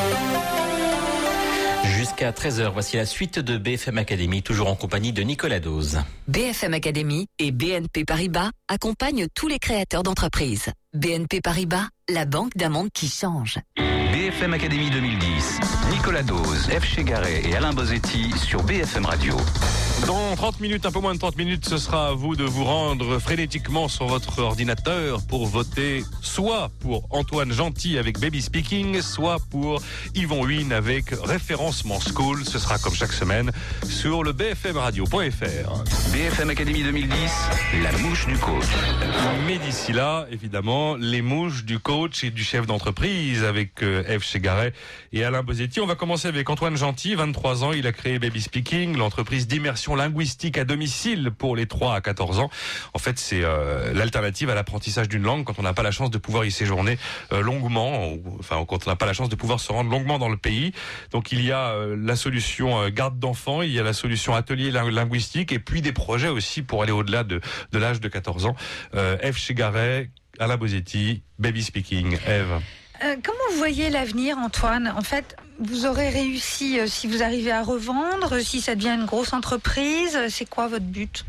Jusqu'à treize heures, voici la suite de B F M Academy, toujours en compagnie de Nicolas Dose. B F M Academy et B N P Paribas accompagnent tous les créateurs d'entreprises. B N P Paribas, la banque d'un monde qui change. B B F M Academy deux mille dix. Nicolas Dose, F. Chegaray et Alain Bosetti sur B F M Radio. Dans trente minutes, un peu moins de trente minutes, ce sera à vous de vous rendre frénétiquement sur votre ordinateur pour voter soit pour Antoine Gentil avec Baby Speaking, soit pour Yvon Huynh avec Référencement School. Ce sera comme chaque semaine sur le b f m radio point f r. B F M Academy deux mille dix, la mouche du coach. Mais d'ici là, évidemment, les mouches du coach et du chef d'entreprise avec euh, F. Chegaray et Alain Bosetti. On va commencer avec Antoine Gentil, vingt-trois ans. Il a créé Baby Speaking, l'entreprise d'immersion linguistique à domicile pour les trois à quatorze ans. En fait, c'est euh, l'alternative à l'apprentissage d'une langue quand on n'a pas la chance de pouvoir y séjourner euh, longuement, ou, enfin quand on n'a pas la chance de pouvoir se rendre longuement dans le pays. Donc il y a euh, la solution euh, garde d'enfants, il y a la solution atelier linguistique et puis des projets aussi pour aller au-delà de, de l'âge de quatorze ans. Euh, F. Chegaray, Alain Bosetti, Baby Speaking. Ève. Euh, comment vous voyez l'avenir, Antoine? En fait, vous aurez réussi euh, si vous arrivez à revendre, si ça devient une grosse entreprise. C'est quoi votre but?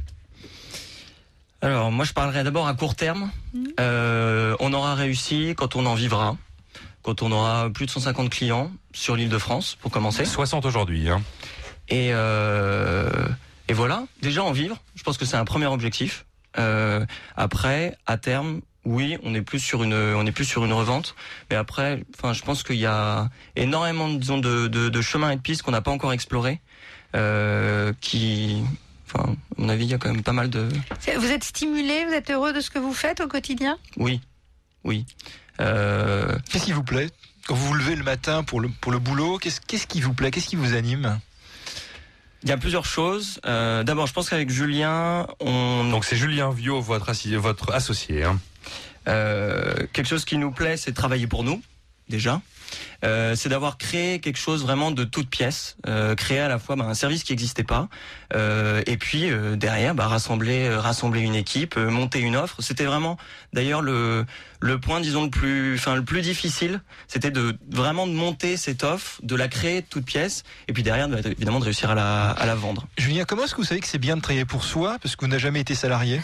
Alors, moi, je parlerai d'abord à court terme. Mmh. Euh, on aura réussi quand on en vivra, quand on aura plus de cent cinquante clients sur l'Île-de-France, pour commencer. soixante aujourd'hui. Hein. Et, euh, et voilà, déjà en vivre, je pense que c'est un premier objectif. Euh, après, à terme... Oui, on est plus sur une, on est plus sur une revente, mais après, enfin, je pense qu'il y a énormément, disons, de, de, de chemins et de pistes qu'on n'a pas encore explorés, euh, qui, enfin, à mon avis, il y a quand même pas mal de. Vous êtes stimulé, vous êtes heureux de ce que vous faites au quotidien? Oui, oui. Euh... Qu'est-ce qui vous plaît quand vous vous levez le matin pour le pour le boulot? Qu'est-ce qu'est-ce qui vous plaît? Qu'est-ce qui vous anime? Il y a plusieurs choses. Euh, d'abord, je pense qu'avec Julien, on. Donc c'est Julien Viau, votre assi... votre associé. Hein. Euh, quelque chose qui nous plaît, c'est de travailler pour nous, déjà. Euh, c'est d'avoir créé quelque chose vraiment de toute pièce, euh, créer à la fois bah, un service qui n'existait pas, euh, et puis euh, derrière bah, rassembler, euh, rassembler une équipe, euh, monter une offre. C'était vraiment, d'ailleurs, le le point, disons le plus, enfin le plus difficile, c'était de vraiment de monter cette offre, de la créer de toute pièce, et puis derrière, bah, évidemment, de réussir à la à la vendre. Julien, comment est-ce que vous savez que c'est bien de travailler pour soi, parce que vous n'avez jamais été salarié?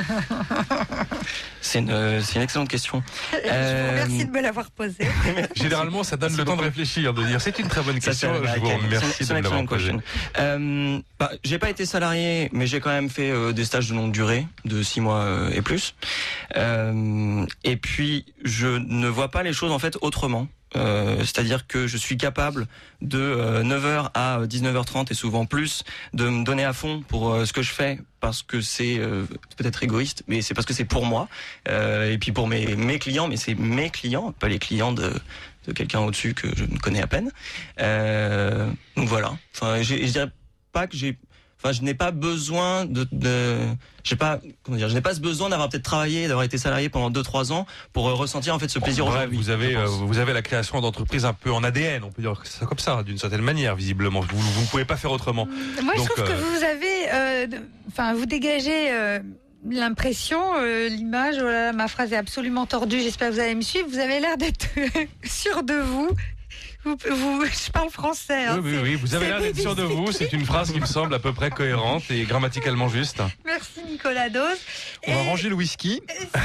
C'est une c'est une excellente question. Je euh... vous remercie de me l'avoir posée. Généralement, ça donne le temps de réfléchir, de dire c'est une très bonne question. Ça, je vous remercie de me l'avoir posée. Euh, bah, j'ai pas été salarié, mais j'ai quand même fait euh, des stages de longue durée, de six mois euh, et plus. Euh, et puis, je ne vois pas les choses en fait autrement. Euh, c'est-à-dire que je suis capable de euh, neuf heures à dix-neuf heures trente et souvent plus de me donner à fond pour euh, ce que je fais parce que c'est euh, peut-être égoïste, mais c'est parce que c'est pour moi euh, et puis pour mes mes clients, mais c'est mes clients, pas les clients de de quelqu'un au-dessus que je ne connais à peine. Euh, donc voilà. Enfin, j'ai, je dirais pas que j'ai Enfin, je n'ai pas besoin de, de j'ai pas, comment dire, je n'ai pas ce besoin d'avoir peut-être travaillé, d'avoir été salarié pendant deux trois ans pour euh, ressentir en fait ce plaisir. Bref, vous avez, euh, vous avez la création d'entreprise un peu en A D N, on peut dire ça comme ça, d'une certaine manière, visiblement. Vous, vous ne pouvez pas faire autrement. Moi, Donc, je trouve euh... que vous avez, enfin, euh, vous dégagez. Euh... l'impression, euh, l'image, oh là là, ma phrase est absolument tordue, j'espère que vous allez me suivre, vous avez l'air d'être sûr de vous. Vous, vous, je parle français. Hein, oui, oui, oui, vous avez l'air d'être sûr de vous, c'est une phrase qui me semble à peu près cohérente et grammaticalement juste. Merci Nicolas Dose. On et va ranger le whisky.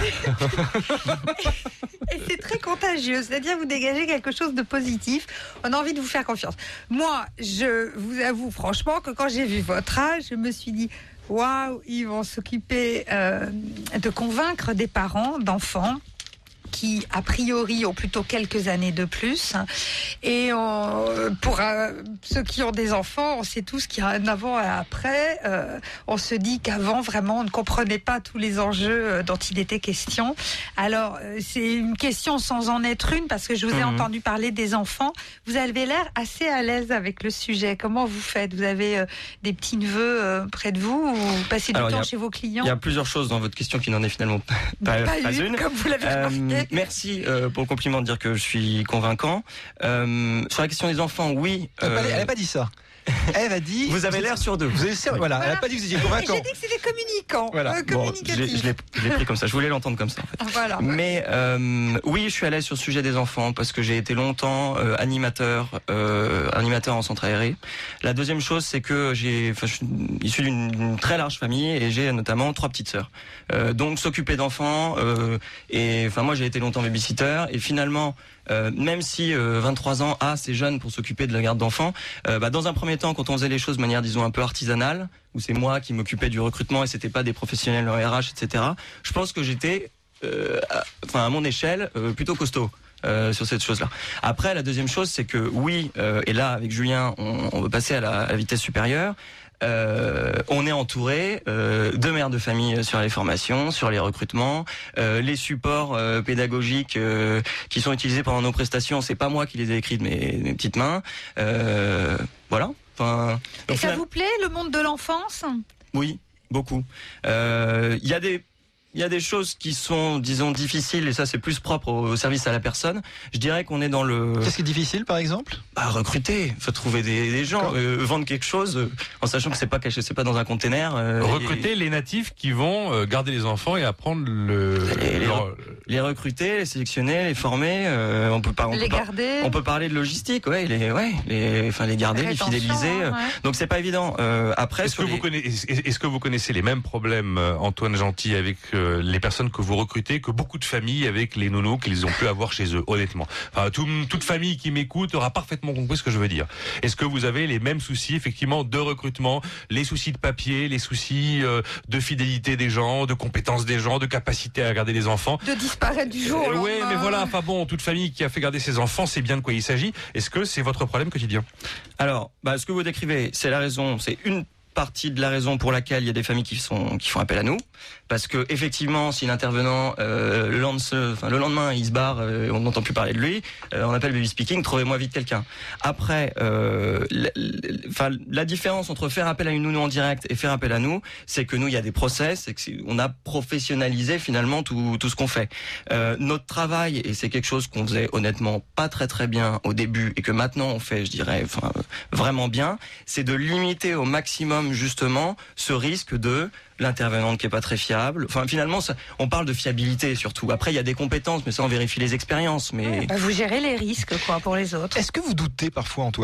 Et c'est très contagieux, c'est-à-dire vous dégagez quelque chose de positif, on a envie de vous faire confiance. Moi, je vous avoue franchement que quand j'ai vu votre âge, je me suis dit... Waouh, ils vont s'occuper euh, de convaincre des parents d'enfants qui, a priori, ont plutôt quelques années de plus. Et on, pour euh, ceux qui ont des enfants, on sait tous qu'il y a un avant et un après. Euh, on se dit qu'avant, vraiment, on ne comprenait pas tous les enjeux dont il était question. Alors, euh, c'est une question sans en être une, parce que je vous ai mmh. entendu parler des enfants. Vous avez l'air assez à l'aise avec le sujet. Comment vous faites? Vous avez euh, des petits-neveux euh, près de vous, ou vous passez du Alors, temps a, chez vos clients? Il y a plusieurs choses dans votre question qui n'en est finalement pas, pas, pas, pas une, une. Comme vous l'avez euh, remarqué. Merci euh, pour le compliment de dire que je suis convaincant. Euh, sur la question des enfants, oui. Euh... Elle n'a euh... pas dit ça. Elle a dit. Vous avez l'air sûr d'eux. Vous avez voilà, voilà. Elle n'a pas dit que vous étiez convaincant. J'ai dit que c'était communicant. Voilà. Euh, bon, je l'ai, je, l'ai, je l'ai pris comme ça. Je voulais l'entendre comme ça, en fait. Voilà. Mais euh, oui, je suis à l'aise sur le sujet des enfants parce que j'ai été longtemps euh, animateur, euh, animateur en centre aéré. La deuxième chose, c'est que j'ai, enfin, je suis issu d'une, d'une très large famille et j'ai notamment trois petites sœurs. Euh, donc, s'occuper d'enfants. Euh, et enfin, moi, j'ai été longtemps babysitter et finalement, Euh, même si euh, vingt-trois ans, ah, c'est jeune pour s'occuper de la garde d'enfants, euh, bah, dans un premier temps, quand on faisait les choses de manière, disons, un peu artisanale, où c'est moi qui m'occupais du recrutement et c'était pas des professionnels en R H, et cetera, je pense que j'étais, euh, à, enfin, à mon échelle, euh, plutôt costaud. Euh, sur cette chose-là. Après, la deuxième chose, c'est que oui, euh, et là, avec Julien, on, on veut passer à la, à la vitesse supérieure. Euh, on est entouré euh, de mères de famille sur les formations, sur les recrutements, euh, les supports euh, pédagogiques euh, qui sont utilisés pendant nos prestations. C'est pas moi qui les ai écrits de mes, mes petites mains. Euh, voilà. Enfin. Et ça final... vous plaît, le monde de l'enfance ? Oui, beaucoup. Il euh, y a des Il y a des choses qui sont, disons, difficiles, et ça c'est plus propre au service à la personne. Je dirais qu'on est dans le... Qu'est-ce qui est difficile, par exemple ? Bah, recruter, faut trouver des, des gens, euh, vendre quelque chose, euh, en sachant que c'est pas caché, c'est pas dans un conteneur. Euh, recruter et... les natifs qui vont euh, garder les enfants et apprendre le... Les, les, leur... les recruter, les sélectionner, les former, euh, on peut pas... On les peut garder. Pas, on peut parler de logistique, ouais, les, ouais, les, enfin, les garder, les fidéliser. Hein, ouais. Donc c'est pas évident. Euh, après, est-ce que, les... vous connaissez, est-ce que vous connaissez les mêmes problèmes, Antoine Gentil, avec euh, les personnes que vous recrutez, que beaucoup de familles avec les nounous qu'ils ont pu avoir chez eux, honnêtement. Enfin, tout, toute famille qui m'écoute aura parfaitement compris ce que je veux dire. Est-ce que vous avez les mêmes soucis, effectivement, de recrutement, les soucis de papier, les soucis euh, de fidélité des gens, de compétences des gens, de capacité à garder les enfants, de disparaître du jour au lendemain. Oui, mais voilà, enfin bon, toute famille qui a fait garder ses enfants sait bien de quoi il s'agit. Est-ce que c'est votre problème quotidien ? Alors, bah, ce que vous décrivez, c'est la raison, c'est une partie de la raison pour laquelle il y a des familles qui sont qui font appel à nous, parce que effectivement, si l'intervenant euh, le, lendemain, enfin, le lendemain il se barre, euh, on n'entend plus parler de lui, euh, on appelle baby speaking, trouvez-moi vite quelqu'un. Après, euh, la, la, la différence entre faire appel à une nounou en direct et faire appel à nous, c'est que nous il y a des process, c'est que on a professionnalisé finalement tout tout ce qu'on fait. Euh, notre travail, et c'est quelque chose qu'on faisait honnêtement pas très très bien au début et que maintenant on fait, je dirais, enfin vraiment bien, c'est de limiter au maximum justement ce risque de l'intervenante qui est pas très fiable. Enfin, finalement, ça, on parle de fiabilité surtout. Après, il y a des compétences, mais ça, on vérifie les expériences. Mais ouais, bah vous gérez les risques, quoi, pour les autres. Est-ce que vous doutez parfois, Antoine ?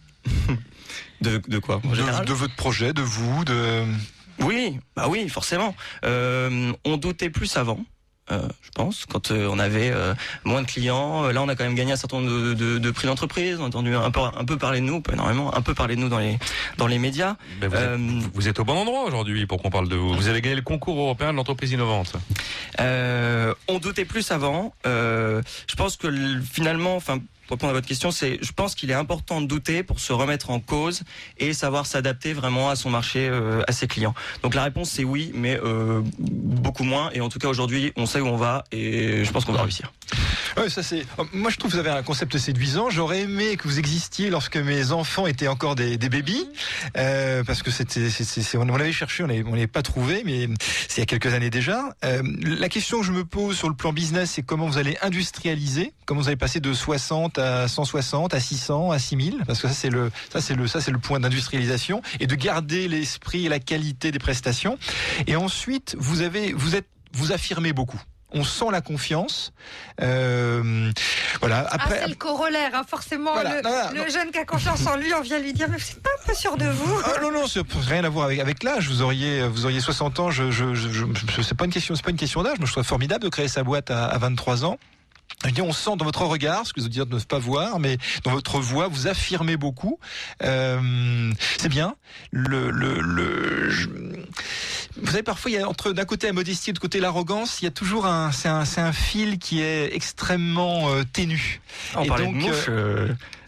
de, de quoi ? de, de votre projet, de vous, de... Oui, bah oui, forcément. Euh, on doutait plus avant. Euh, je pense, quand euh, on avait euh, moins de clients. Là, on a quand même gagné un certain nombre de, de, de prix d'entreprise. On a entendu un peu, un peu parler de nous, pas énormément, un peu parler de nous dans les, dans les médias. Ben vous, euh, êtes, vous êtes au bon endroit aujourd'hui pour qu'on parle de vous. Vous avez gagné le concours européen de l'entreprise innovante. Euh, on doutait plus avant. Euh, je pense que finalement, enfin, pour répondre à votre question, c'est, je pense qu'il est important de douter pour se remettre en cause et savoir s'adapter vraiment à son marché, euh, à ses clients. Donc la réponse c'est oui, mais euh, beaucoup moins. Et en tout cas aujourd'hui, on sait où on va et je pense qu'on va réussir. Ouais, ça c'est. Moi, je trouve que vous avez un concept séduisant. J'aurais aimé que vous existiez lorsque mes enfants étaient encore des, des bébés, euh, parce que c'était, c'est, c'est, on l'avait cherché, on l'avait, on l'avait pas trouvé, mais c'est il y a quelques années déjà. Euh, la question que je me pose sur le plan business, c'est comment vous allez industrialiser, comment vous allez passer de soixante à cent soixante, à six cents, à six mille, parce que ça c'est le, ça c'est le, ça c'est le point d'industrialisation, et de garder l'esprit et la qualité des prestations. Et ensuite, vous avez, vous êtes, vous affirmez beaucoup. On sent la confiance. Euh, voilà. Après, ah, c'est le corollaire, hein. Forcément. Voilà. Le, non, non, le non. jeune qui a confiance en lui, on vient lui dire, mais c'est pas un peu sûr de vous. Ah, non, non, c'est rien à voir avec, avec l'âge. Vous auriez, vous auriez soixante ans. Je, je, je, je c'est pas une question, c'est pas une question d'âge. Moi, je trouve formidable de créer sa boîte à, à vingt-trois ans. Je dis, on sent dans votre regard, ce que vous dire de ne pas voir, mais dans votre voix, vous affirmez beaucoup. Euh, c'est bien. Le, le, le, je... Vous savez, parfois, il y a entre d'un côté la modestie et de côté l'arrogance, il y a toujours un, c'est un, c'est un fil qui est extrêmement euh, ténu. On et parlait donc, de mouche. Euh...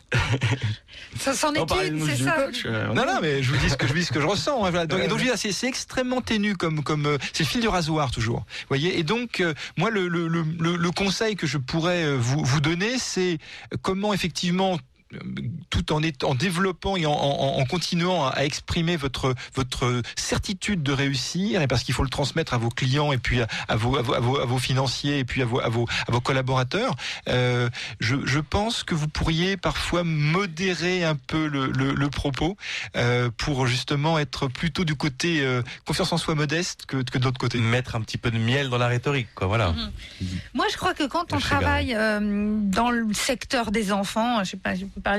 Ça s'en est une, c'est ça. Coach, euh, non, non, mais je vous dis ce que je vous dis ce que je ressens. Hein, voilà. Donc, et donc, je veux dire, c'est, c'est extrêmement ténu comme, comme, euh, c'est le fil du rasoir toujours. Vous voyez. Et donc, euh, moi, le, le, le, le conseil que je pourrais vous, vous donner, c'est comment effectivement, tout en, est, en développant et en, en, en continuant à exprimer votre, votre certitude de réussir, et parce qu'il faut le transmettre à vos clients et puis à, à, vos, à, vos, à, vos, à vos financiers et puis à vos, à vos, à vos collaborateurs, euh, je, je pense que vous pourriez parfois modérer un peu le, le, le propos euh, pour justement être plutôt du côté euh, confiance en soi modeste que, que de l'autre côté. Mettre un petit peu de miel dans la rhétorique, quoi, voilà. Mmh. Moi, je crois que quand on travaille euh, dans le secteur des enfants, je sais pas, je peux parler du secteur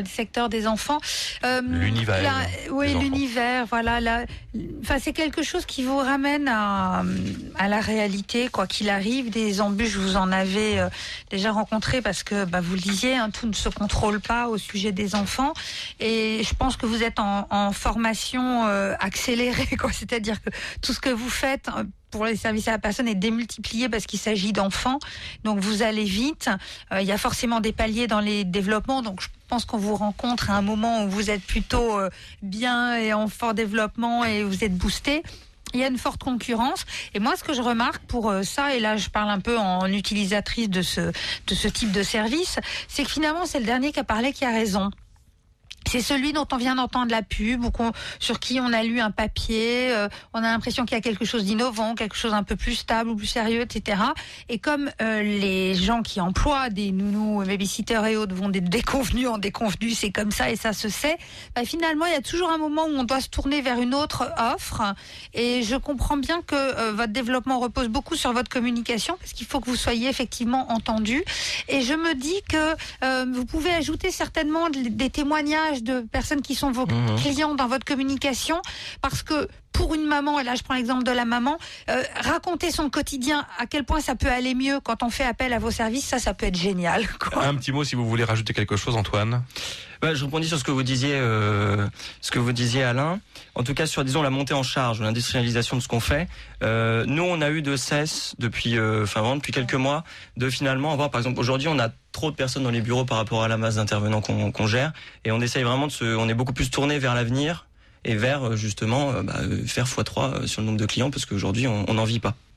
l'intérieur des enfants. Euh, l'univers. là, oui, des l'univers, enfants. Voilà. Là, enfin, c'est quelque chose qui vous ramène à, à la réalité, quoi qu'il arrive. Des embûches, vous en avez euh, déjà rencontré parce que, bah, vous le disiez, hein, tout ne se contrôle pas au sujet des enfants. Et je pense que vous êtes en, en formation euh, accélérée, quoi. C'est-à-dire que tout ce que vous faites pour les services à la personne est démultiplié parce qu'il s'agit d'enfants. Donc vous allez vite. Euh, il y a forcément des paliers dans les développements. Donc je pense qu'on vous rencontre à un moment où vous êtes plutôt euh, bien et en fort développement et vous êtes boosté. Il y a une forte concurrence. Et moi, ce que je remarque pour ça, et là je parle un peu en utilisatrice de ce, de ce type de service, c'est que finalement c'est le dernier qui a parlé qui a raison. C'est celui dont on vient d'entendre la pub ou qu'on, sur qui on a lu un papier, euh, on a l'impression qu'il y a quelque chose d'innovant, quelque chose un peu plus stable ou plus sérieux, et cetera. Et comme euh, les gens qui emploient des nounous, babysitters et autres vont des déconvenus en déconvenus, c'est comme ça et ça se sait, bah, finalement il y a toujours un moment où on doit se tourner vers une autre offre. Et je comprends bien que euh, votre développement repose beaucoup sur votre communication parce qu'il faut que vous soyez effectivement entendu. Et je me dis que euh, vous pouvez ajouter certainement des témoignages de personnes qui sont vos mmh. clients dans votre communication, parce que pour une maman, et là je prends l'exemple de la maman, euh, raconter son quotidien, à quel point ça peut aller mieux quand on fait appel à vos services, ça, ça peut être génial, quoi. Un petit mot si vous voulez rajouter quelque chose, Antoine. Bah, je rebondis sur ce que vous disiez, euh, ce que vous disiez, Alain. En tout cas, sur disons la montée en charge, l'industrialisation de ce qu'on fait. Euh, nous, on a eu de cesse depuis, euh, enfin vraiment depuis quelques mois, de finalement avoir, par exemple, aujourd'hui, on a trop de personnes dans les bureaux par rapport à la masse d'intervenants qu'on, qu'on gère, et on essaye vraiment de se, on est beaucoup plus tourné vers l'avenir et vers justement bah, faire fois trois sur le nombre de clients, parce qu'aujourd'hui, on n'en vit pas.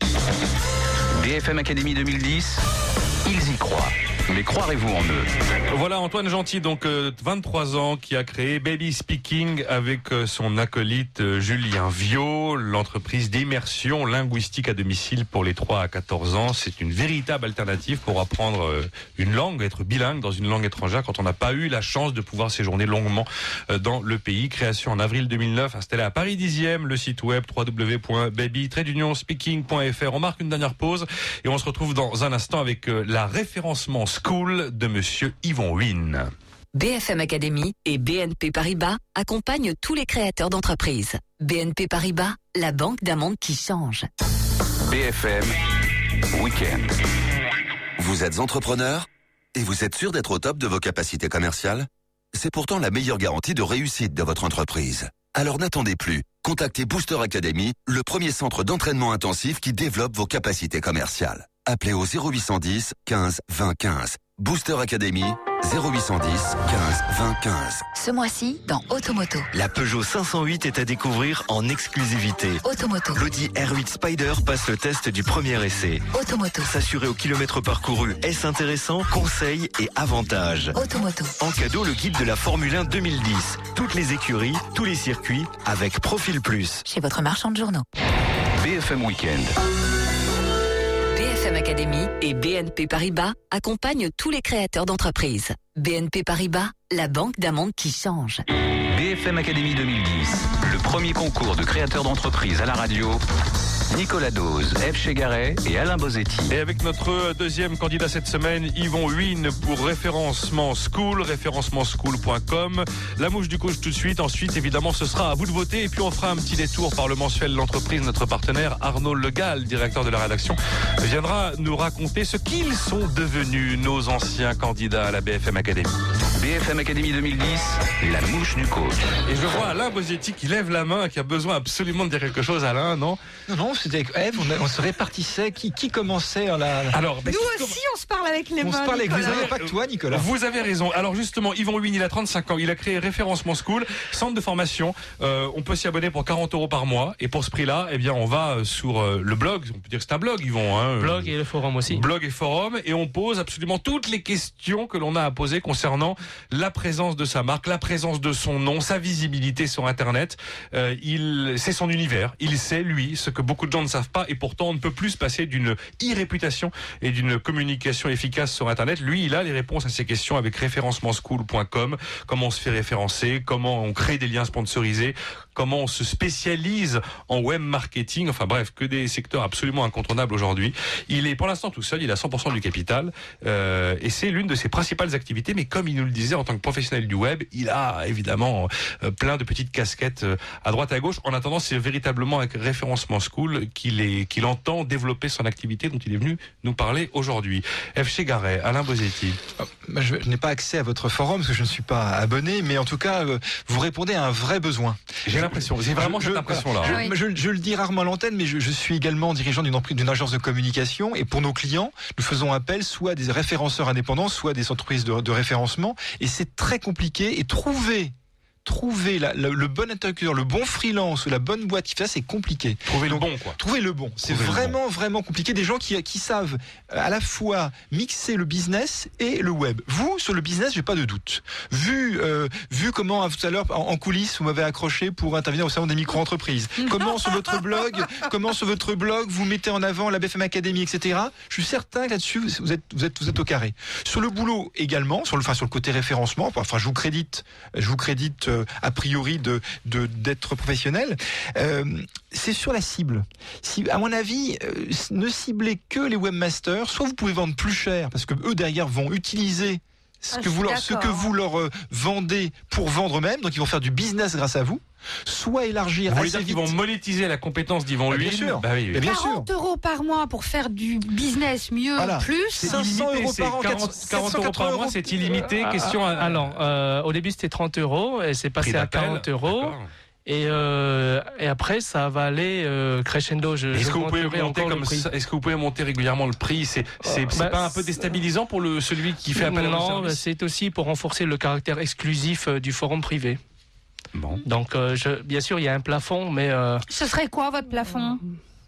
B F M Academy deux mille dix, ils y croient. Mais croirez-vous en eux? Voilà Antoine Gentil, donc euh, vingt-trois ans, qui a créé Baby Speaking avec euh, son acolyte euh, Julien Viau, l'entreprise d'immersion linguistique à domicile pour les trois à quatorze ans. C'est une véritable alternative pour apprendre euh, une langue, être bilingue dans une langue étrangère quand on n'a pas eu la chance de pouvoir séjourner longuement euh, dans le pays. Création en avril deux mille neuf, installée à Paris dixième, le site web w w w point baby tiret speaking point f r. On marque une dernière pause et on se retrouve dans un instant avec euh, la référencement School de Monsieur Yvon Huynh. B F M Academy et B N P Paribas accompagnent tous les créateurs d'entreprises. B N P Paribas, la banque d'un monde qui change. B F M Week-end. Vous êtes entrepreneur et vous êtes sûr d'être au top de vos capacités commerciales? C'est pourtant la meilleure garantie de réussite de votre entreprise. Alors n'attendez plus. Contactez Booster Academy, le premier centre d'entraînement intensif qui développe vos capacités commerciales. Appelez au zéro huit cent dix quinze vingt quinze. Booster Academy, zéro huit cent dix quinze vingt quinze. Ce mois-ci, dans Automoto. La Peugeot cinq cent huit est à découvrir en exclusivité. Automoto. L'Audi R huit Spider passe le test du premier essai. Automoto. S'assurer au kilomètre parcouru, est-ce intéressant? Conseils et avantages. Automoto. En cadeau, le guide de la Formule un deux mille dix. Toutes les écuries, tous les circuits, avec Profil Plus. Chez votre marchand de journaux. B F M Week-end. B F M Academy et B N P Paribas accompagnent tous les créateurs d'entreprises. B N P Paribas, la banque d'un monde qui change. B F M Academy deux mille dix, le premier concours de créateurs d'entreprises à la radio. Nicolas Dose, F. Chegaray et Alain Bosetti. Et avec notre deuxième candidat cette semaine, Yvon Huynh pour Référencement School, référencement school point com. La mouche du coach tout de suite. Ensuite, évidemment, ce sera à vous de voter. Et puis, on fera un petit détour par le mensuel L'Entreprise. Notre partenaire Arnaud Legal, directeur de la rédaction, viendra nous raconter ce qu'ils sont devenus, nos anciens candidats à la B F M Academy. B F M Academy deux mille dix, la mouche du coach. Et je vois Alain Bosetti qui lève la main, qui a besoin absolument de dire quelque chose. Alain, non? Non, non, c'était Eve, on, on se répartissait qui, qui commençait la... Alors, nous aussi, on se parle avec les on mains. On se parle avec Nicolas. vous, pas que toi, Nicolas. Vous avez raison. Alors justement, Yvon Huynh, il a trente-cinq ans. Il a créé Référencement School, centre de formation. Euh, on peut s'y abonner pour quarante euros par mois. Et pour ce prix-là, eh bien, on va sur euh, le blog. On peut dire que c'est un blog, Yvon. Hein, blog et le forum aussi. Blog et forum. Et on pose absolument toutes les questions que l'on a à poser concernant la présence de sa marque, la présence de son nom, sa visibilité sur Internet. Euh, il, c'est son univers. Il sait, lui, ce que beaucoup de gens ne savent pas. Et pourtant, on ne peut plus se passer d'une e-réputation et d'une communication efficace sur Internet. Lui, il a les réponses à ces questions avec référencement school point com. Comment on se fait référencer, comment on crée des liens sponsorisés, comment on se spécialise en web marketing. Enfin bref, que des secteurs absolument incontournables aujourd'hui. Il est pour l'instant tout seul, il a cent pour cent du capital euh, et c'est l'une de ses principales activités. Mais comme il nous le dit disais, en tant que professionnel du web, il a évidemment euh, plein de petites casquettes euh, à droite et à gauche. En attendant, c'est véritablement avec Référencement School qu'il est, qu'il entend développer son activité dont il est venu nous parler aujourd'hui. F. Chegaray, Alain Bosetti. Je, je n'ai pas accès à votre forum parce que je ne suis pas abonné, mais en tout cas, euh, vous répondez à un vrai besoin. J'ai l'impression, j'ai vraiment je, cette impression-là. Je, hein. je, je, je le dis rarement à l'antenne, mais je, je suis également dirigeant d'une, d'une agence de communication et pour nos clients, nous faisons appel soit à des référenceurs indépendants, soit à des entreprises de, de référencement et c'est très compliqué et trouver Trouver la, la, le bon interlocuteur, le bon freelance ou la bonne boîte qui fait ça, c'est compliqué. Trouver Donc, le bon, quoi. Trouver le bon. C'est Trouver vraiment, bon. vraiment compliqué. Des gens qui, qui savent à la fois mixer le business et le web. Vous, sur le business, j'ai pas de doute. Vu, euh, vu comment, tout à l'heure, en, en coulisses, vous m'avez accroché pour intervenir au salon des micro-entreprises. Comment sur votre blog, comment sur votre blog, vous mettez en avant la B F M Academy, et cetera. Je suis certain que là-dessus, vous êtes, vous êtes, vous êtes au carré. Sur le boulot également, sur le, enfin, sur le côté référencement, enfin, je vous crédite, je vous crédite, euh, a priori, De, de, d'être professionnel, euh, c'est sur la cible. Si, à mon avis, euh, ne ciblez que les webmasters, soit vous pouvez vendre plus cher, parce que eux derrière vont utiliser ce, ah, que, vous leur, ce que vous leur euh, vendez pour vendre eux-mêmes, donc ils vont faire du business grâce à vous, soit élargir vous voulez assez dire qu'ils vite. vont monétiser la compétence d'Yvon Bah, Luynes. bien sûr. Bah, oui, oui. bien sûr. quarante euros par mois pour faire du business mieux, Voilà. plus. C'est cinq cents illimité, euros c'est par an, quarante, quarante euros par mois, c'est illimité. Ah, Question à... Alors, euh, au début c'était trente euros et c'est passé Prix à d'appel. quarante euros. D'accord. Et, euh, et après, ça va aller euh, crescendo. Je, Est-ce je que, vous pouvez monterai monter encore comme le prix. ça, est-ce que vous pouvez monter régulièrement le prix? C'est, c'est, c'est bah, pas un peu déstabilisant pour le, celui qui fait appel à vos Non, services? c'est aussi pour renforcer le caractère exclusif euh, du forum privé. Bon. Donc, euh, je, bien sûr, il y a un plafond, mais euh, Ce serait quoi votre plafond?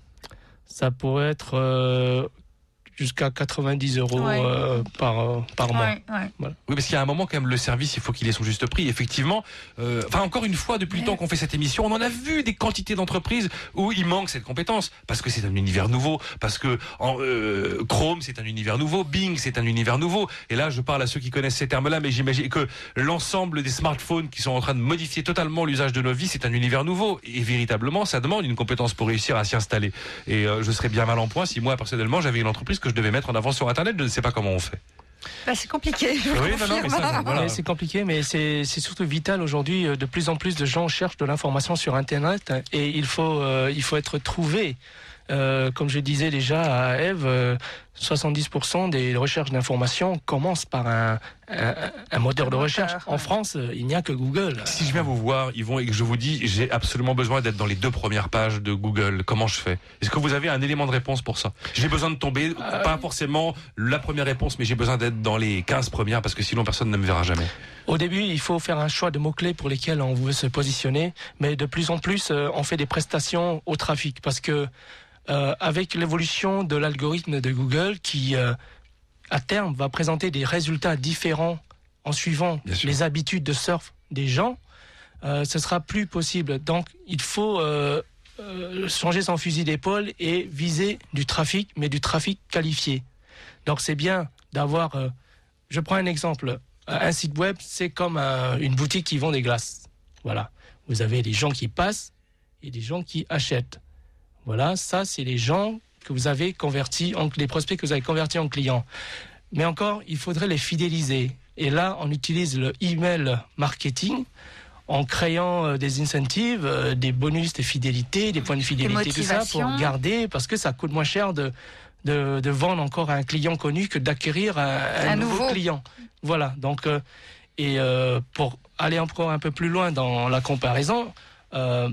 ça pourrait être euh, jusqu'à quatre-vingt-dix euros Ouais. euh, par, euh, par mois. Ouais, ouais. Voilà. Oui, parce qu'il y a un moment, quand même, le service, il faut qu'il ait son juste prix. Effectivement, euh, enfin, encore une fois, depuis le temps qu'on fait cette émission, on en a vu des quantités d'entreprises où il manque cette compétence. Parce que c'est un univers nouveau, parce que en, euh, Chrome, c'est un univers nouveau, Bing, c'est un univers nouveau. Et là, je parle à ceux qui connaissent ces termes-là, mais j'imagine que l'ensemble des smartphones qui sont en train de modifier totalement l'usage de nos vies, c'est un univers nouveau. Et véritablement, ça demande une compétence pour réussir à s'y installer. Et euh, je serais bien mal en point si moi, personnellement, j'avais une entreprise que je devais mettre en avant sur Internet. Je ne sais pas comment on fait. Bah, c'est compliqué. Je Oui, non, non, mais ça, confirme. voilà. Ouais, c'est compliqué, mais c'est, c'est surtout vital aujourd'hui. De plus en plus de gens cherchent de l'information sur Internet et il faut, euh, il faut être trouvé. Euh, comme je disais déjà à Eve, euh, soixante-dix pour cent des recherches d'information commencent par un, un, un moteur de recherche. En France, euh, il n'y a que Google. Si je viens vous voir, Yvon, et que je vous dis, j'ai absolument besoin d'être dans les deux premières pages de Google, comment je fais? Est-ce que vous avez un élément de réponse pour ça? J'ai besoin de tomber, Euh, pas forcément la première réponse, mais j'ai besoin d'être dans les quinze premières, parce que sinon personne ne me verra jamais. Au début, il faut faire un choix de mots-clés pour lesquels on veut se positionner, mais de plus en plus, euh, on fait des prestations au trafic, parce que euh, avec l'évolution de l'algorithme de Google, qui euh, à terme va présenter des résultats différents en suivant les habitudes de surf des gens, euh, ce sera plus possible. Donc, il faut euh, euh, changer son fusil d'épaule et viser du trafic, mais du trafic qualifié. Donc, c'est bien d'avoir. Euh, je prends un exemple. Un site web, c'est comme un, une boutique qui vend des glaces. Voilà. Vous avez des gens qui passent et des gens qui achètent. Voilà, ça, c'est les gens que vous avez convertis, en, les prospects que vous avez convertis en clients. Mais encore, il faudrait les fidéliser. Et là, on utilise le email marketing en créant euh, des incentives, euh, des bonus de fidélité, des points de fidélité, tout ça, pour garder, parce que ça coûte moins cher de, de, de vendre encore à un client connu que d'acquérir un, un, un nouveau, nouveau client. Voilà, donc, euh, et euh, pour aller encore un peu plus loin dans la comparaison, euh,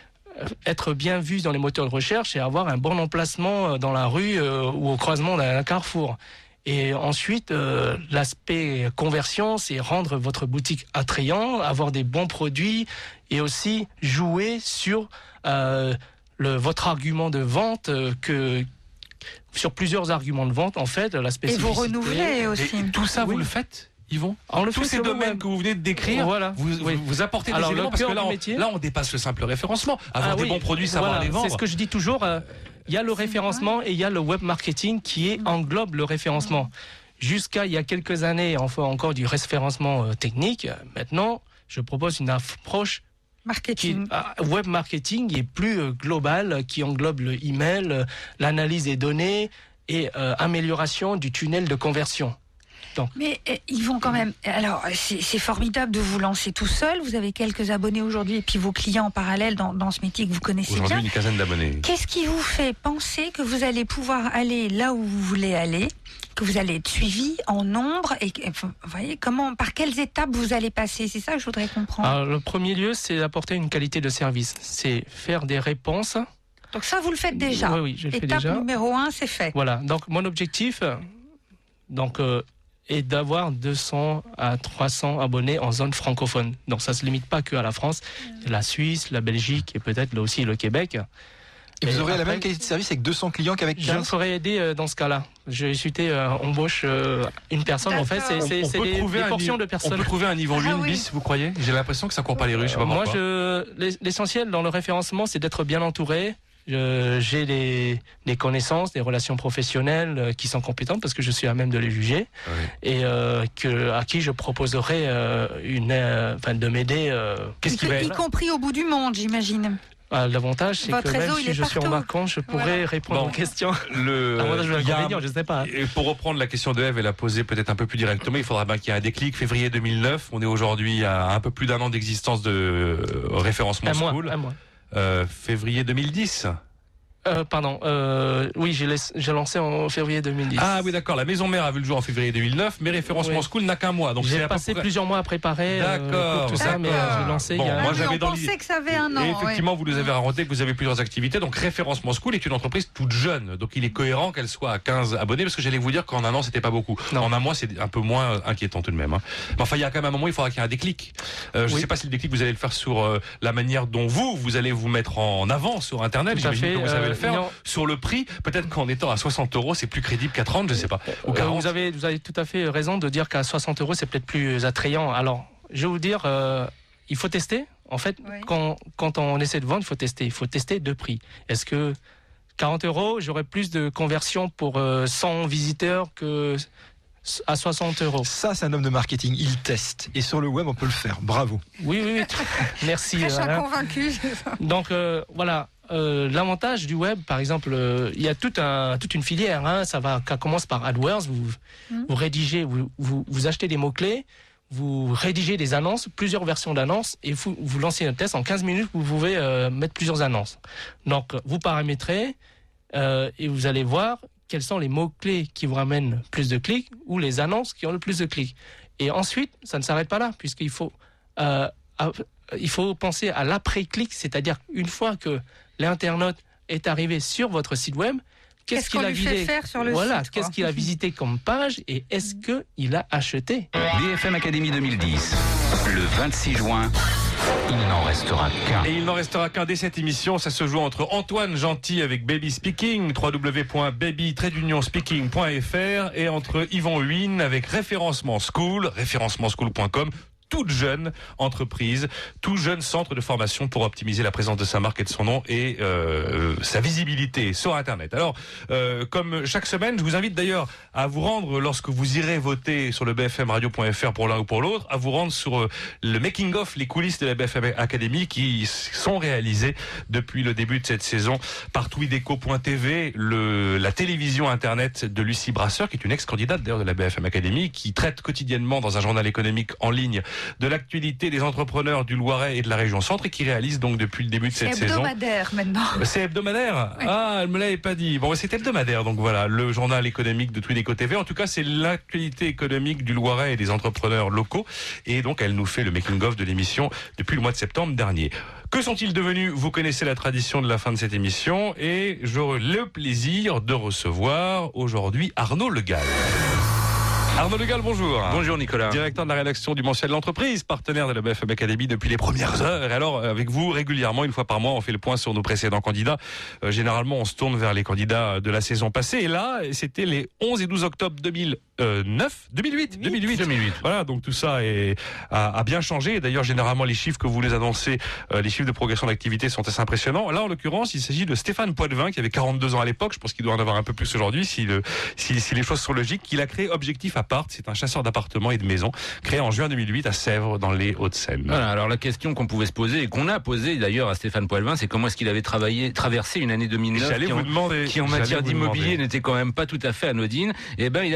être bien vu dans les moteurs de recherche et avoir un bon emplacement dans la rue euh, ou au croisement d'un carrefour. Et ensuite, euh, l'aspect conversion, c'est rendre votre boutique attrayant, avoir des bons produits et aussi jouer sur euh, le, votre argument de vente, euh, que sur plusieurs arguments de vente, en fait, la spécificité. Et vous renouvelez aussi. Et tout ça, Oui. vous le faites, Yvon? On le Tous fait ces sur le domaines web. que vous venez de décrire, Voilà. vous, Oui. vous, vous apportez des Alors, éléments, le parce que cœur là du on, métier- là, on dépasse le simple référencement. Avoir Ah des oui, bons produits, savoir voilà, les vendre. c'est ce que je dis toujours. euh, Il y a le référencement et il y a le web marketing qui est, englobe le référencement. Jusqu'à il y a quelques années, on fait encore du référencement euh, technique. Maintenant, je propose une approche Marketing. qui, ah, web marketing est plus euh, globale, qui englobe le email, euh, l'analyse des données et euh, amélioration du tunnel de conversion. Donc. Mais euh, ils vont quand même. Alors, c'est, c'est formidable de vous lancer tout seul. Vous avez quelques abonnés aujourd'hui et puis vos clients en parallèle dans, dans ce métier que vous connaissez Aujourd'hui, bien. une quinzaine d'abonnés. Qu'est-ce qui vous fait penser que vous allez pouvoir aller là où vous voulez aller, que vous allez être suivi en nombre et vous voyez comment, par quelles étapes vous allez passer? C'est ça que je voudrais comprendre. Alors, le premier lieu, c'est apporter une qualité de service. C'est faire des réponses. Donc ça, vous le faites déjà. Oui, oui, je le fais Étape déjà. numéro un, c'est fait. Voilà. Donc mon objectif, donc euh, est d'avoir deux cents à trois cents abonnés en zone francophone. Donc ça se limite pas que à la France, la Suisse, la Belgique et peut-être là aussi le Québec. Et vous Et aurez après, la même qualité de service avec deux cents clients qu'avec je me quinze? ferai aider euh, dans ce cas-là. Je suis euh, embauche euh, une personne. En fait, c'est, c'est, On c'est peut des, trouver des un portions ni- de personnes. On peut trouver un niveau Ah une oui. bis, vous croyez? J'ai l'impression que ça court pas les rues, je sais pas Moi, pourquoi. je, l'essentiel dans le référencement, c'est d'être bien entouré. Je- j'ai des, des connaissances, des relations professionnelles euh, qui sont compétentes parce que je suis à même de les juger Oui. et euh, que, à qui je proposerai euh, une, euh, enfin, de m'aider. Euh, Qu'est-ce qui va Y être compris au bout du monde, j'imagine. ah, l'avantage, c'est Votre que même réseau, il si est je suis en partout. vacances, je pourrais Voilà. répondre Bon. aux questions. Le, L'avantage de il y a un- l'inconvénient, je sais pas. Et pour reprendre la question de Eve, elle a posé peut-être un peu plus directement, il faudra bien qu'il y ait un déclic. Février deux mille neuf, on est aujourd'hui à un peu plus d'un an d'existence de euh, référencement Un mois, school. un mois. Euh, février deux mille dix. Euh, pardon, euh, oui, j'ai, laissé- j'ai lancé en février deux mille dix. Ah oui, d'accord. La maison mère a vu le jour en février deux mille neuf, mais référencement Oui. school n'a qu'un mois. Donc c'est J'ai à peu passé près- plusieurs mois à préparer euh, D'accord, tout ça, mais d'accord. euh, j'ai lancé Bon, il y a... moi, Ah oui, j'avais on dans pensait l'idée- que ça avait un an. Et ouais. effectivement, vous nous avez raconté que vous avez plusieurs activités. Donc, Référencement School est une entreprise toute jeune. Donc, il est cohérent qu'elle soit à quinze abonnés, parce que j'allais vous dire qu'en un an, c'était pas beaucoup. Non. En un mois, c'est un peu moins inquiétant tout de même. Hein. Mais enfin, il y a quand même un moment, il faudra qu'il y ait un déclic. Euh, je Oui. sais pas si le déclic, vous allez le faire sur euh, la manière dont vous, vous allez vous mettre en avant sur Internet. Tout à J'imagine fait, que vous savez euh, le faire. non. Sur le prix, peut-être qu'en étant à soixante euros, c'est plus crédible qu'à trente, je sais pas. Ou Euh, quarante. vous, avez, vous avez tout à fait raison de dire qu'à soixante euros, c'est peut-être plus attrayant. Alors, je vais vous dire, euh, il faut tester. En fait, Oui. quand, quand on essaie de vendre, il faut tester. Il faut tester deux prix. Est-ce que quarante euros, j'aurai plus de conversion pour euh, cent visiteurs que à soixante euros? Ça, c'est un homme de marketing. Il teste. Et sur le web, on peut le faire. Bravo. Oui, oui, oui. Merci. Très Alain. convaincu. Donc euh, voilà, euh, l'avantage du web, par exemple, euh, il y a tout un, toute une filière. Hein, ça va, ça commence par AdWords. Vous, Mm. vous rédigez, vous, vous, vous achetez des mots clés, vous rédigez des annonces, plusieurs versions d'annonces, et vous, vous lancez un test en quinze minutes. Vous pouvez euh, mettre plusieurs annonces. Donc vous paramétrez euh, et vous allez voir quels sont les mots clés qui vous ramènent plus de clics ou les annonces qui ont le plus de clics. Et ensuite, ça ne s'arrête pas là, puisqu'il faut euh, à- il faut penser à l'après-clic, c'est-à-dire une fois que l'internaute est arrivé sur votre site web, qu'est-ce, Qu'est-ce qu'il qu'on a lui fait visité faire sur le Voilà, site, quoi. qu'est-ce qu'il a visité comme page et est-ce qu'il a acheté? B F M Academy deux mille dix, le vingt-six juin, il n'en restera qu'un. Et il n'en restera qu'un dès cette émission. Ça se joue entre Antoine Gentil avec Baby Speaking, w w w point baby tiret speaking point f r, et entre Yvon Huynh avec Référencement School, référencement school point com. Toute jeune entreprise, tout jeune centre de formation pour optimiser la présence de sa marque et de son nom et euh, sa visibilité sur Internet. Alors, euh, comme chaque semaine, je vous invite d'ailleurs à vous rendre, lorsque vous irez voter sur le b f m radio point f r pour l'un ou pour l'autre, à vous rendre sur euh, le making-of, les coulisses de la B F M Academy qui sont réalisées depuis le début de cette saison par tweedeco point t v, le, la télévision Internet de Lucie Brasseur, qui est une ex-candidate d'ailleurs de la B F M Academy, qui traite quotidiennement dans un journal économique en ligne de l'actualité des entrepreneurs du Loiret et de la région centre, et qui réalise donc depuis le début de cette C'est saison. hebdomadaire maintenant. C'est hebdomadaire. Oui. Ah, elle me l'avait pas dit. Bon, c'est hebdomadaire. Donc voilà, le journal économique de tweedeco T V. En tout cas, c'est l'actualité économique du Loiret et des entrepreneurs locaux. Et donc, elle nous fait le making-of de l'émission depuis le mois de septembre dernier. Que sont-ils devenus? Vous connaissez la tradition de la fin de cette émission, et j'aurai le plaisir de recevoir aujourd'hui Arnaud Le Gall. Arnaud Le Gall, bonjour. Bonjour Nicolas. Directeur de la rédaction du Mensuel de l'entreprise, partenaire de la B F M Academy depuis les premières heures. Et alors, avec vous, régulièrement, une fois par mois, on fait le point sur nos précédents candidats. Euh, généralement, on se tourne vers les candidats de la saison passée. Et là, c'était les onze et douze octobre deux mille neuf, deux mille huit, deux mille huit. deux mille huit. Voilà, donc tout ça est, a, a bien changé. Et d'ailleurs, généralement, les chiffres que vous les annoncez, euh, les chiffres de progression d'activité sont assez impressionnants. Là, en l'occurrence, il s'agit de Stéphane Poitvin, qui avait quarante-deux ans à l'époque. Je pense qu'il doit en avoir un peu plus aujourd'hui, si, le, si, si les choses sont logiques. Il a créé Objectif Apart. C'est un chasseur d'appartements et de maisons, créé en juin deux mille huit à Sèvres, dans les Hauts-de-Seine. Voilà, alors la question qu'on pouvait se poser, et qu'on a posée d'ailleurs à Stéphane Poitvin, c'est comment est-ce qu'il avait travaillé, traversé une année deux mille neuf J'allais qui, vous en, demander, qui en j'allais matière vous d'immobilier demander. n'était quand même pas tout à fait anodine. Et ben, il a tenu le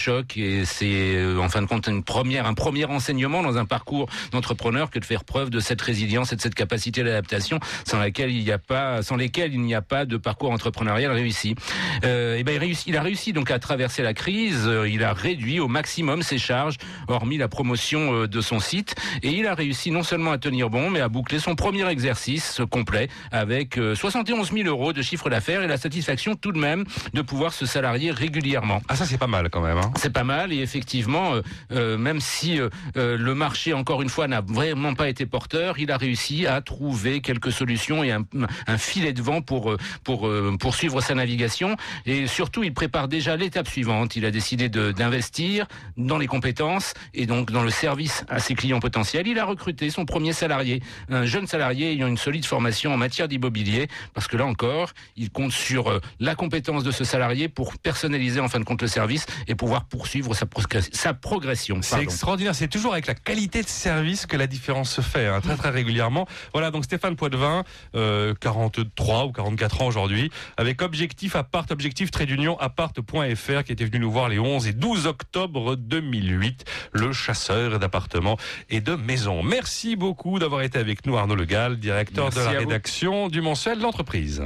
choc et c'est en fin de compte une première, un premier enseignement dans un parcours d'entrepreneur que de faire preuve de cette résilience et de cette capacité d'adaptation sans laquelle il n'y a pas, sans lesquelles il n'y a pas de parcours entrepreneurial réussi. Euh, et ben il, réussit, il a réussi donc à traverser la crise. Il a réduit au maximum ses charges, hormis la promotion de son site, et il a réussi non seulement à tenir bon, mais à boucler son premier exercice complet avec soixante et onze mille euros de chiffre d'affaires et la satisfaction tout de même de pouvoir se salarier régulièrement. Ah, ça c'est pas mal quand même. Hein. C'est pas mal et effectivement, euh, euh, même si euh, euh, le marché encore une fois n'a vraiment pas été porteur, il a réussi à trouver quelques solutions et un, un filet de vent pour euh, pour euh, poursuivre sa navigation. Et surtout, il prépare déjà l'étape suivante. Il a décidé de, d'investir dans les compétences et donc dans le service à ses clients potentiels. Il a recruté son premier salarié, un jeune salarié ayant une solide formation en matière d'immobilier, parce que là encore, il compte sur euh, la compétence de ce salarié pour personnaliser en fin de compte le service et pouvoir poursuivre sa, pro- sa progression. C'est extraordinaire, c'est toujours avec la qualité de service que la différence se fait, hein, très très régulièrement. Voilà, donc Stéphane Poitvin, euh, quarante-trois ou quarante-quatre ans aujourd'hui, avec Objectif Appart, Objectif Trait d'Union Appart.fr, qui était venu nous voir les onze et douze octobre deux mille huit, le chasseur d'appartements et de maisons. Merci beaucoup d'avoir été avec nous, Arnaud Le Gall, directeur Merci de la à rédaction vous. du mensuel L'Entreprise.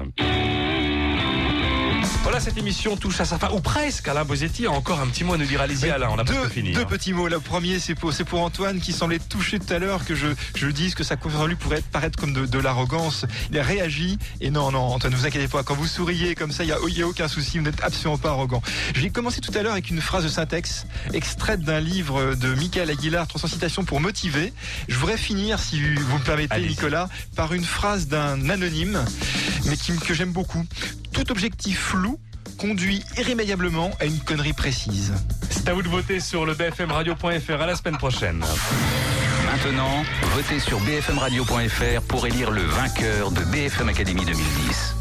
Voilà, cette émission touche à sa fin, ou presque. Alain Bosetti a encore un petit mot à nous dire. Allez-y, Alain, on a deux, presque fini. Deux hein. petits mots. Le premier, c'est pour, c'est pour Antoine qui semblait touché tout à l'heure que je, je dise que sa conférence lui pourrait paraître comme de, de l'arrogance. Il a réagi. Et non, non, Antoine, ne vous inquiétez pas. Quand vous souriez comme ça, il n'y a, a aucun souci. Vous n'êtes absolument pas arrogant. J'ai commencé tout à l'heure avec une phrase de syntaxe extraite d'un livre de Michael Aguilar, trois cents citations pour motiver. Je voudrais finir, si vous me permettez, Allez-y. Nicolas, par une phrase d'un anonyme, mais qui, que j'aime beaucoup. Tout objectif flou conduit irrémédiablement à une connerie précise. C'est à vous de voter sur le b f m radio point f r. À la semaine prochaine. Maintenant, votez sur b f m radio point f r pour élire le vainqueur de B F M Academy deux mille dix.